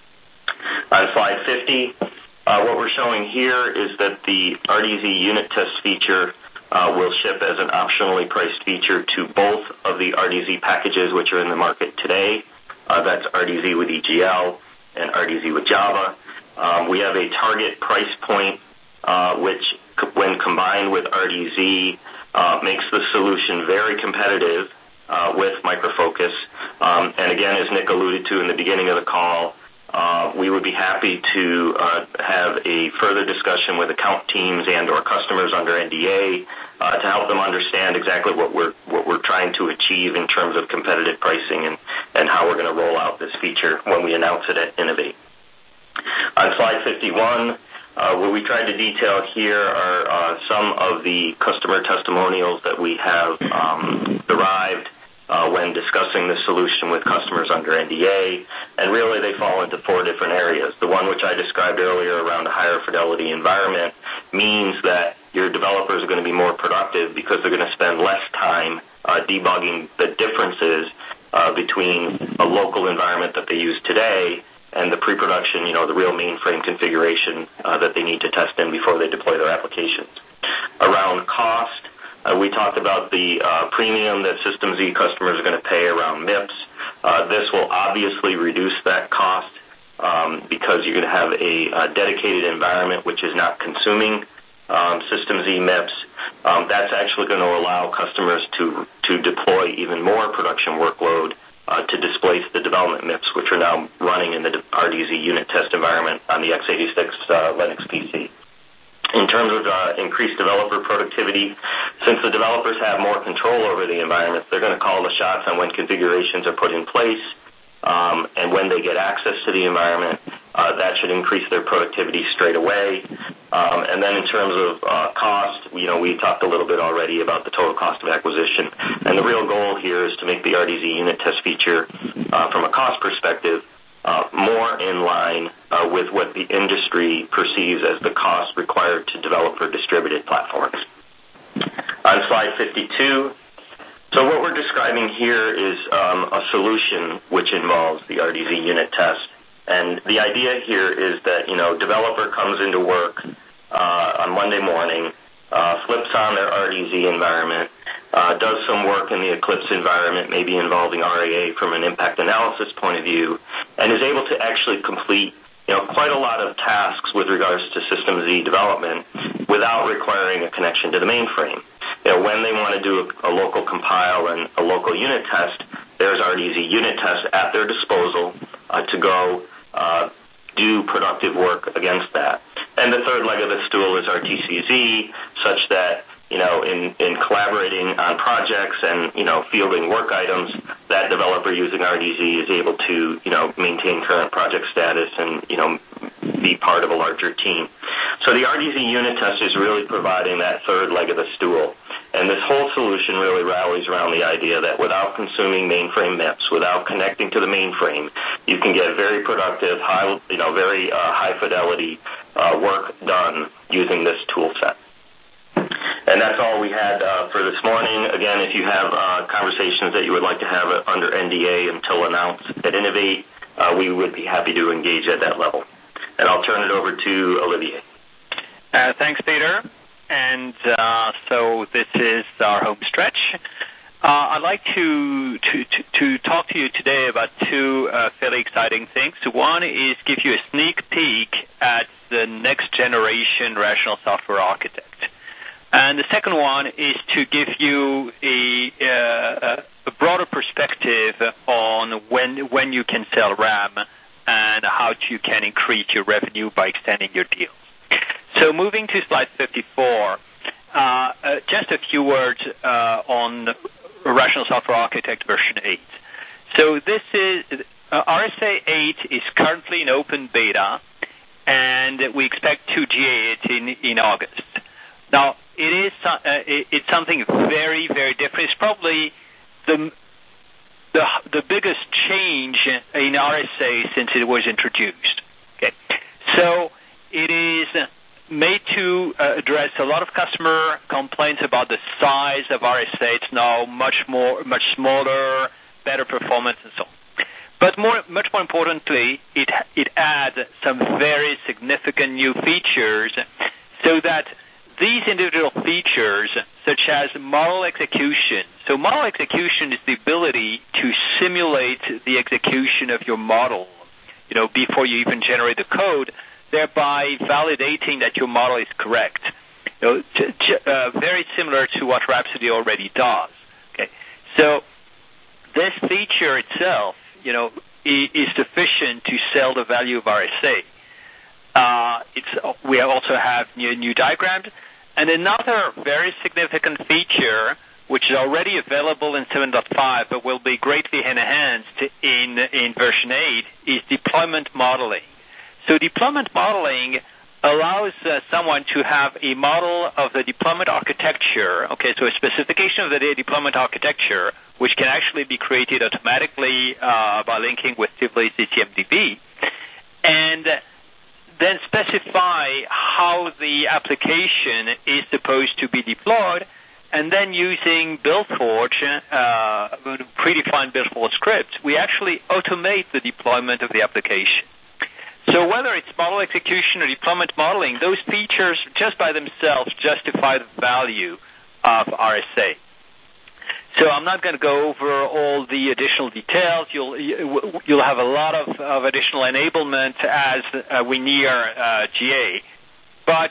On slide 50, what we're showing here is that the RDZ unit test feature will ship as an optionally priced feature to both of the RDZ packages which are in the market today. That's RDZ with EGL and RDZ with Java. We have a target price point which, when combined with RDZ, makes the solution very competitive with Micro Focus. And again, as Nick alluded to in the beginning of the call, we would be happy to have a further discussion with account teams and or customers under NDA to help them understand exactly what we're trying to achieve in terms of competitive pricing and how we're going to roll out this feature when we announce it at Innovate. On slide 51, what we tried to detail here are some of the customer testimonials that we have derived when discussing the solution with customers under NDA, and really they fall into four different areas. The one which I described earlier around a higher fidelity environment means that your developers are going to be more productive because they're going to spend less time debugging the differences between a local environment that they use today and the pre-production, the real mainframe configuration that they need to test in before they deploy their applications. Around cost, we talked about the premium that System Z customers are going to pay around MIPS. This will obviously reduce that cost because you're going to have a dedicated environment which is not consuming System Z MIPS. That's actually going to allow customers to deploy even more production workload to displace the development MIPS, which are now running in the RDZ unit test environment on the x86 Linux PC. In terms of increased developer productivity, since the developers have more control over the environment, they're going to call the shots on when configurations are put in place and when they get access to the environment. That should increase their productivity straight away. And then in terms of cost, we talked a little bit already about the total cost of acquisition. And the real goal here is to make the RDZ unit test feature, from a cost perspective, more in line with what the industry perceives as the cost required to develop for distributed platforms. On slide 52, so what we're describing here is a solution which involves the RDZ unit test. And the idea here is that, developer comes into work on Monday morning, flips on their RDZ environment, does some work in the Eclipse environment, maybe involving RAA from an impact analysis point of view, and is able to actually complete quite a lot of tasks with regards to System Z development without requiring a connection to the mainframe. when they want to do a local compile and a local unit test, there's RDZ unit test at their disposal to go do productive work against that. And the third leg of the stool is RTCZ, such that in collaborating on projects and fielding work items, that developer using RDZ is able to maintain current project status and be part of a larger team. So the RDZ unit test is really providing that third leg of the stool. And this whole solution really rallies around the idea that without consuming mainframe MIPS, without connecting to the mainframe, you can get very productive, very high fidelity work done using this tool set. And that's all we had for this morning. Again, if you have conversations that you would like to have under NDA until announced at Innovate, we would be happy to engage at that level. And I'll turn it over to Olivier. Thanks, Peter. And so this is our home stretch. I'd like to talk to you today about two fairly exciting things. One is give you a sneak peek at the next generation rational software architect. And the second one is to give you a broader perspective on when you can sell RAM and how you can increase your revenue by extending your deals. So moving to slide 54, just a few words on Rational Software Architect version 8. So this is RSA 8 is currently in open beta, and we expect to GA it in August. Now, it's something very, very different. It's probably the biggest change in RSA since it was introduced. Okay, so it is made to address a lot of customer complaints about the size of RSA. It's now much smaller, better performance, and so on. But much more importantly, it adds some very significant new features so that these individual features, such as model execution. So model execution is the ability to simulate the execution of your model, before you even generate the code, thereby validating that your model is correct. Very similar to what Rhapsody already does. Okay, so this feature itself, is sufficient to sell the value of RSA. We also have new diagrams. And another very significant feature, which is already available in 7.5 but will be greatly enhanced in version 8, is deployment modeling. So deployment modeling allows someone to have a model of the deployment architecture, so a specification of the deployment architecture, which can actually be created automatically by linking with Tivoli CCMDB, and then specify how the application is supposed to be deployed, and then using BuildForge, predefined BuildForge scripts, we actually automate the deployment of the application. So whether it's model execution or deployment modeling, those features just by themselves justify the value of RSA. So I'm not going to go over all the additional details. You'll have a lot of additional enablement as we near GA. But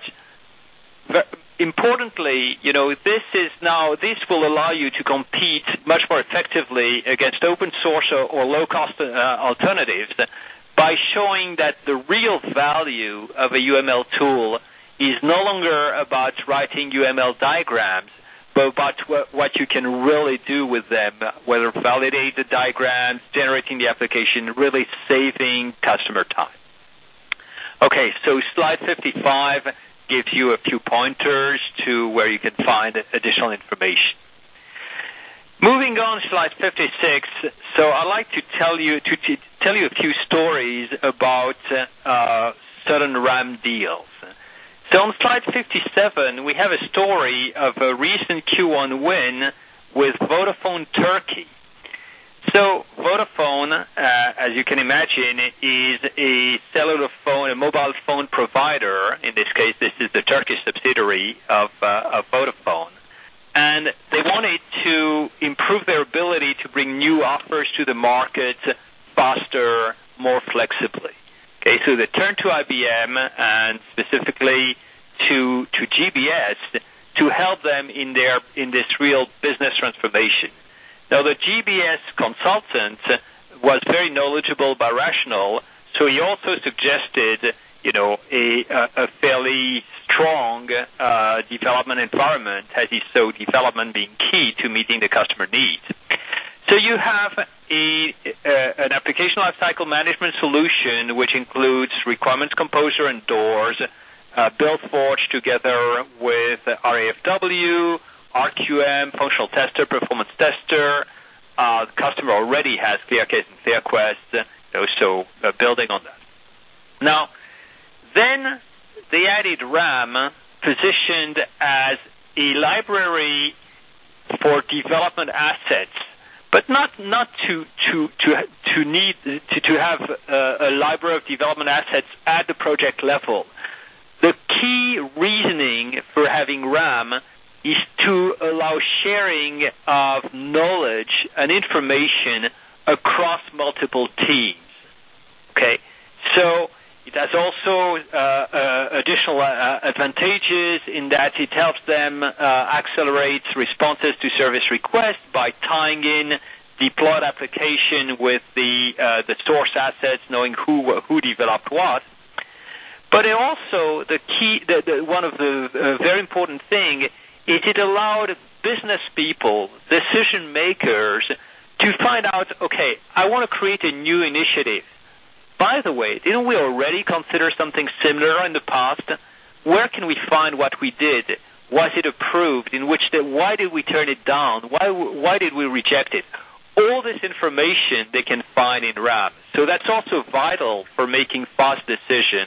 importantly, this will allow you to compete much more effectively against open source or low-cost alternatives by showing that the real value of a UML tool is no longer about writing UML diagrams, but about what you can really do with them, whether validate the diagrams, generating the application, really saving customer time. Okay, so slide 55 gives you a few pointers to where you can find additional information. Moving on to slide 56, so I'd like to tell you a few stories about certain RAM deals. So on slide 57, we have a story of a recent Q1 win with Vodafone Turkey. So Vodafone, as you can imagine, is a cellular phone, a mobile phone provider. In this case, this is the Turkish subsidiary of Vodafone. And they wanted to improve their ability to bring new offers to the market faster, more flexibly. Okay, so they turned to IBM and specifically to GBS to help them in this real business transformation. Now, the GBS consultant was very knowledgeable about Rational, so he also suggested, a fairly strong development environment, as he saw development being key to meeting the customer needs. So you have an application lifecycle management solution which includes Requirements Composer and Doors, BuildForge together with RAFW, RQM, Functional Tester, Performance Tester. The customer already has ClearCase and ClearQuest, so building on that. Now, then they added RAM, positioned as a library for development assets, but not to have a library of development assets at the project level. The key reasoning for having RAM is to allow sharing of knowledge and information across multiple teams. Okay, so it has also additional advantages in that it helps them accelerate responses to service requests by tying in deployed application with the source assets, knowing who developed what. But it also, one of the very important thing is it allowed business people, decision makers, to find out, okay, I want to create a new initiative. By the way, didn't we already consider something similar in the past? Where can we find what we did? Was it approved? Why did we turn it down? Why did we reject it? All this information they can find in RAM. So that's also vital for making fast decisions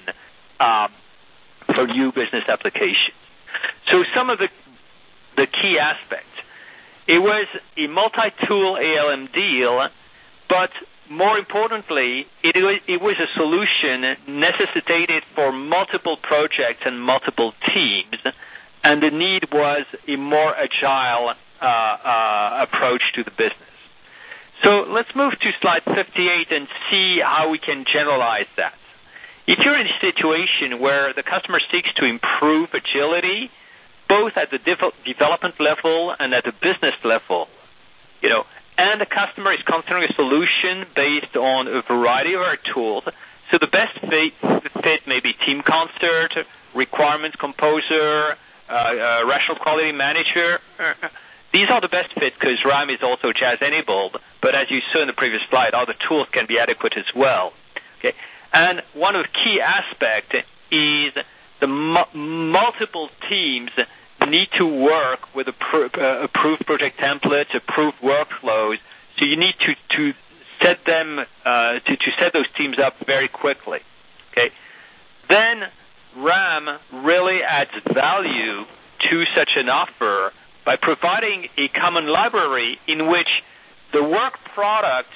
for new business applications. So some of the key aspects. It was a multi-tool ALM deal, but more importantly, it was a solution necessitated for multiple projects and multiple teams, and the need was a more agile approach to the business. So let's move to slide 58 and see how we can generalize that. If you're in a situation where the customer seeks to improve agility, both at the development level and at the business level, and the customer is considering a solution based on a variety of our tools, so the best fit may be Team Concert, Requirements Composer, Rational Quality Manager. These are the best fit because RAM is also JAS-enabled, but as you saw in the previous slide, other tools can be adequate as well. Okay, and one of the key aspects is the multiple teams need to work with approved project templates, approved workflows. So you need to set them to set those teams up very quickly. Okay, then RAM really adds value to such an offer by providing a common library in which the work products,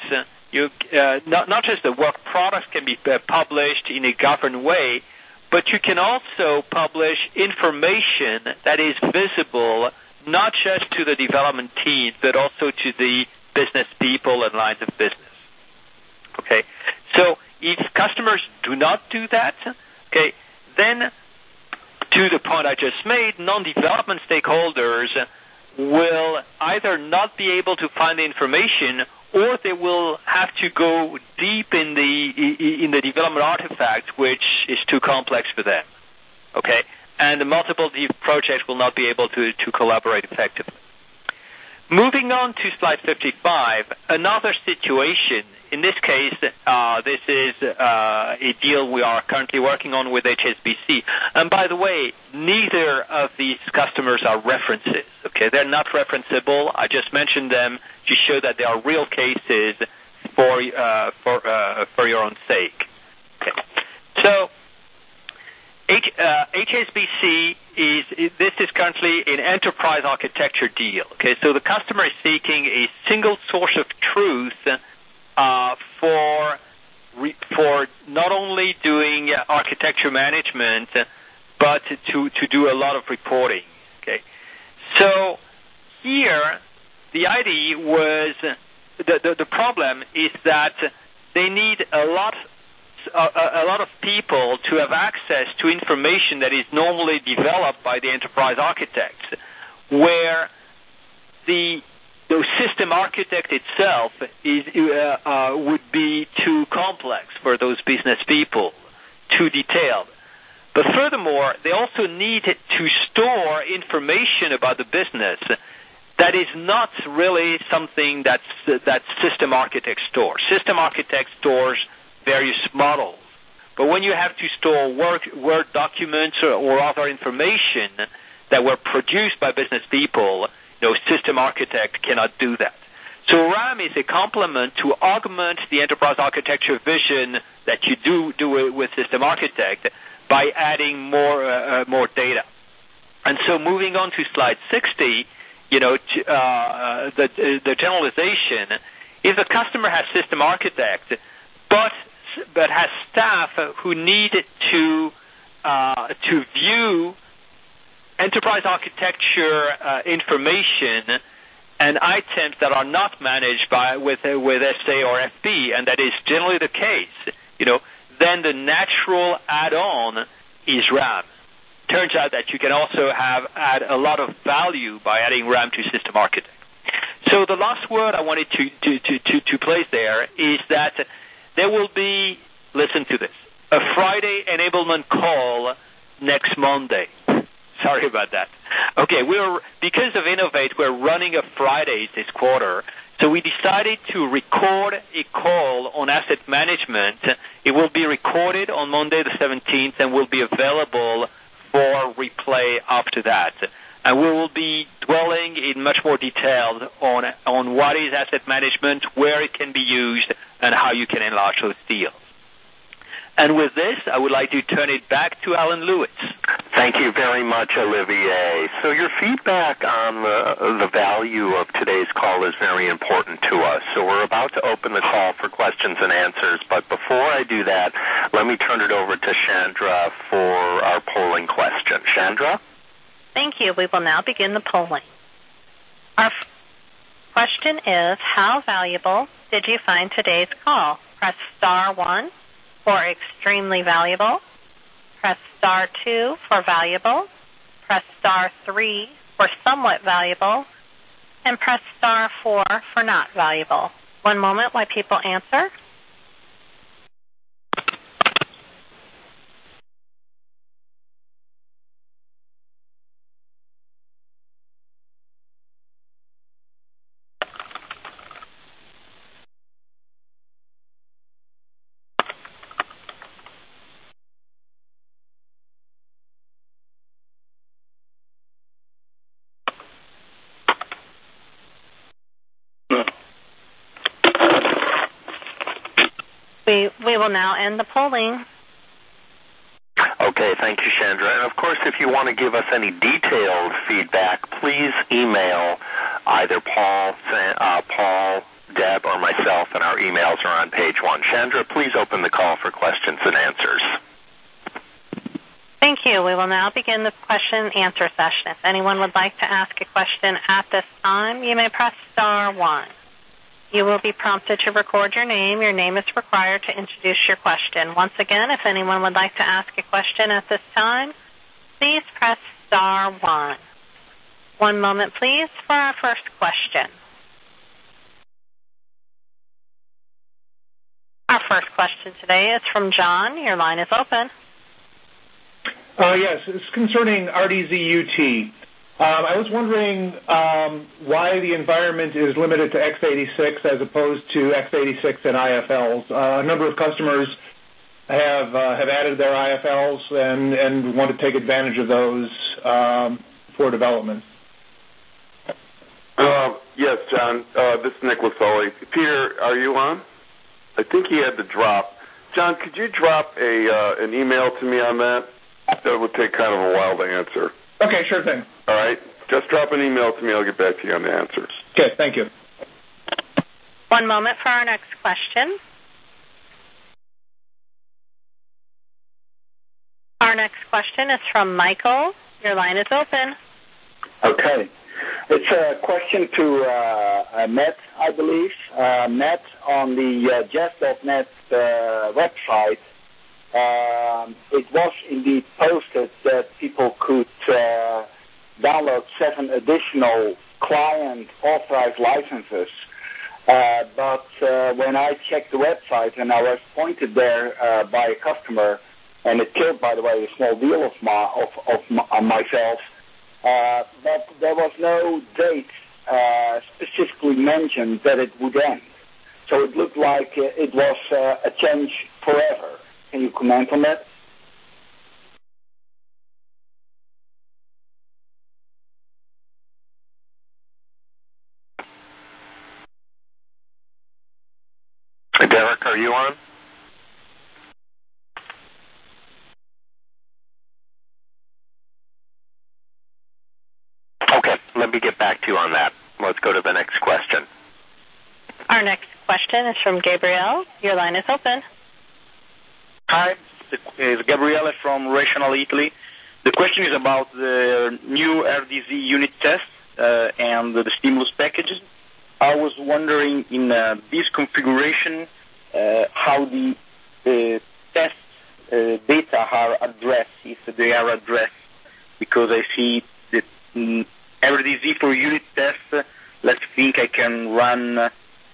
not just the work products can be published in a governed way, but you can also publish information that is visible not just to the development teams, but also to the business people and lines of business. Okay, so if customers do not do that, okay, then to the point I just made, non-development stakeholders will either not be able to find the information, or they will have to go deep in the development artifact, which is too complex for them. Okay, and the multiple projects will not be able to collaborate effectively. Moving on to slide 55, another situation. In this case, this is a deal we are currently working on with HSBC. And by the way, neither of these customers are references. Okay, they're not referenceable. I just mentioned them to show that they are real cases for your own sake. Okay, so HSBC this is currently an enterprise architecture deal. Okay, so the customer is seeking a single source of truth for not only doing architecture management, but to do a lot of reporting. Okay, so here the idea was the problem is that they need a lot of people to have access to information that is normally developed by the enterprise architects. where the system architect itself would be too complex for those business people, too detailed. But furthermore, they also need to store information about the business that is not really something that system architect stores. System architect stores various models. But when you have to store Word documents or other information that were produced by business people, system architect cannot do that. So RAM is a complement to augment the enterprise architecture vision that you do with system architect by adding more data. And so moving on to slide 60, the generalization, if a customer has system architect, but has staff who need to view enterprise architecture information and items that are not managed with SA or FB, and that is generally the case, then the natural add-on is RAM. Turns out that you can also add a lot of value by adding RAM to system architect. So the last word I wanted to place there is that there will be, listen to this, a Friday enablement call next Monday. Sorry about that. Okay, because of Innovate, we're running a Friday this quarter, so we decided to record a call on asset management. It will be recorded on Monday the 17th and will be available for replay after that. And we will be dwelling in much more detail on what is asset management, where it can be used, and how you can enlarge those deals. And with this, I would like to turn it back to Alan Lewis. Thank you very much, Olivier. So your feedback on the value of today's call is very important to us. So we're about to open the call for questions and answers, but before I do that, let me turn it over to Chandra for our polling question. Chandra? Thank you. We will now begin the polling. Our question is, how valuable did you find today's call? Press star 1 for extremely valuable. Press star 2 for valuable. Press star 3 for somewhat valuable. And press star 4 for not valuable. One moment while people answer. We will now end the polling. Okay, thank you, Chandra. And of course, if you want to give us any detailed feedback, please email either Paul, Deb, or myself, and our emails are on page 1. Chandra, please open the call for questions and answers. Thank you. We will now begin the question and answer session. If anyone would like to ask a question at this time, you may press star 1. You will be prompted to record your name. Your name is required to introduce your question. Once again, if anyone would like to ask a question at this time, please press star 1. One moment, please, for our first question. Our first question today is from John. Your line is open. Yes, it's concerning RDZ-UT. I was wondering why the environment is limited to x86 as opposed to x86 and IFLs. A number of customers have added their IFLs and want to take advantage of those for development. Yes, John. This is Nick Lasoli. Peter, are you on? I think he had to drop. John, could you drop an email to me on that? That would take kind of a while to answer. Okay, sure thing. All right. Just drop an email to me. I'll get back to you on the answers. Okay, thank you. One moment for our next question. Our next question is from Michael. Your line is open. Okay. It's a question to Matt, I believe. Matt, on the Jest.net website, it was indeed posted that people could download 7 additional client authorized licenses. But when I checked the website and I was pointed there by a customer, and it killed, by the way, a small deal of myself, but there was no date specifically mentioned that it would end. So it looked like it was a change forever. Can you comment on that? Derek, are you on? Okay, let me get back to you on that. Let's go to the next question. Our next question is from Gabrielle. Your line is open. Hi, it's Gabriele from Rational Italy. The question is about the new RDZ unit test and the stimulus packages. I was wondering in this configuration how the test data are addressed, if they are addressed, because I see that RDZ for unit test, let's think I can run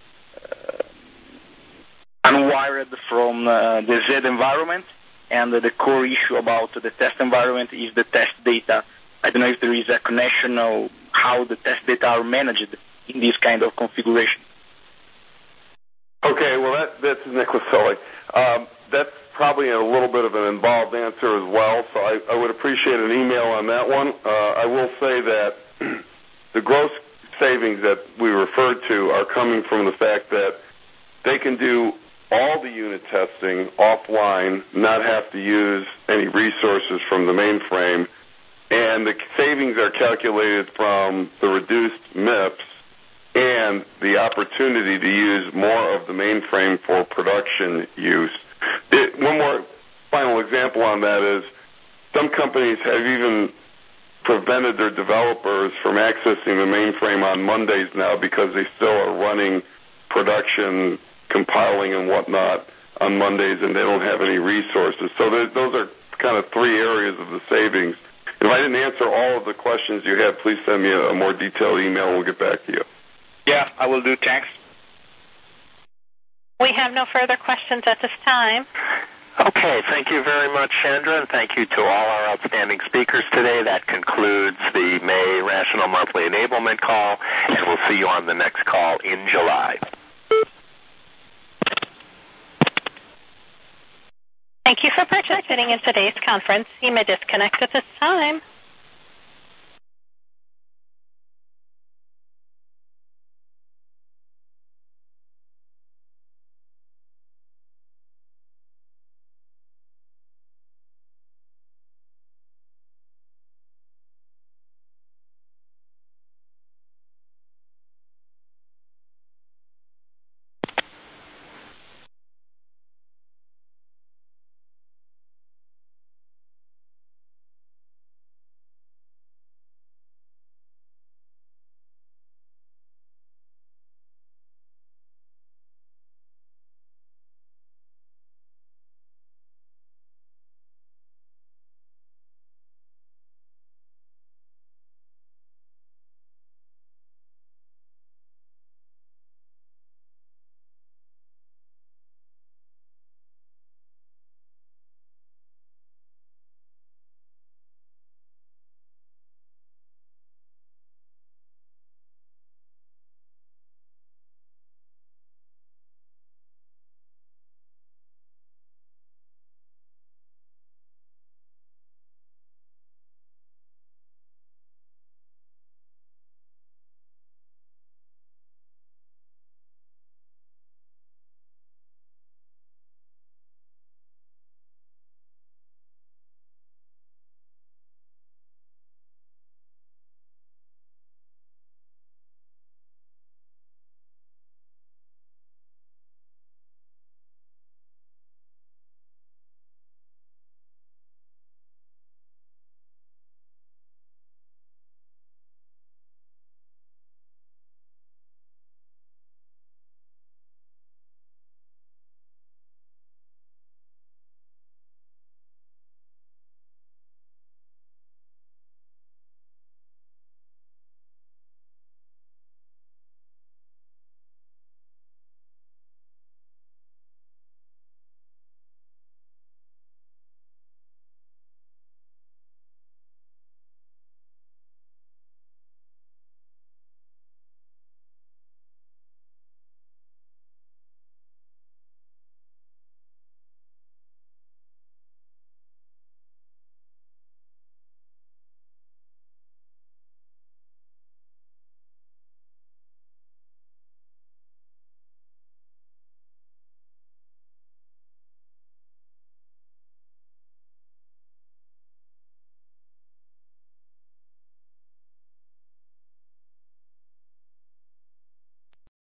unwired from the Z environment, and the core issue about the test environment is the test data. I don't know if there is a connection or how the test data are managed in this kind of configuration. Okay, well, that's Nicholas Sully. That's probably a little bit of an involved answer as well, so I would appreciate an email on that one. I will say that the gross savings that we referred to are coming from the fact that they can do all the unit testing offline, not have to use any resources from the mainframe, and the savings are calculated from the reduced MIPS and the opportunity to use more of the mainframe for production use. One more final example on that is some companies have even prevented their developers from accessing the mainframe on Mondays now because they still are running production, compiling and whatnot on Mondays, and they don't have any resources. So those are kind of 3 areas of the savings. If I didn't answer all of the questions you had, please send me a more detailed email and we'll get back to you. Yeah, I will do. Thanks. We have no further questions at this time. Okay, thank you very much, Chandra, and thank you to all our outstanding speakers today. That concludes the May Rational Monthly Enablement Call, and we'll see you on the next call in July. Thank you for participating in today's conference. You may disconnect at this time.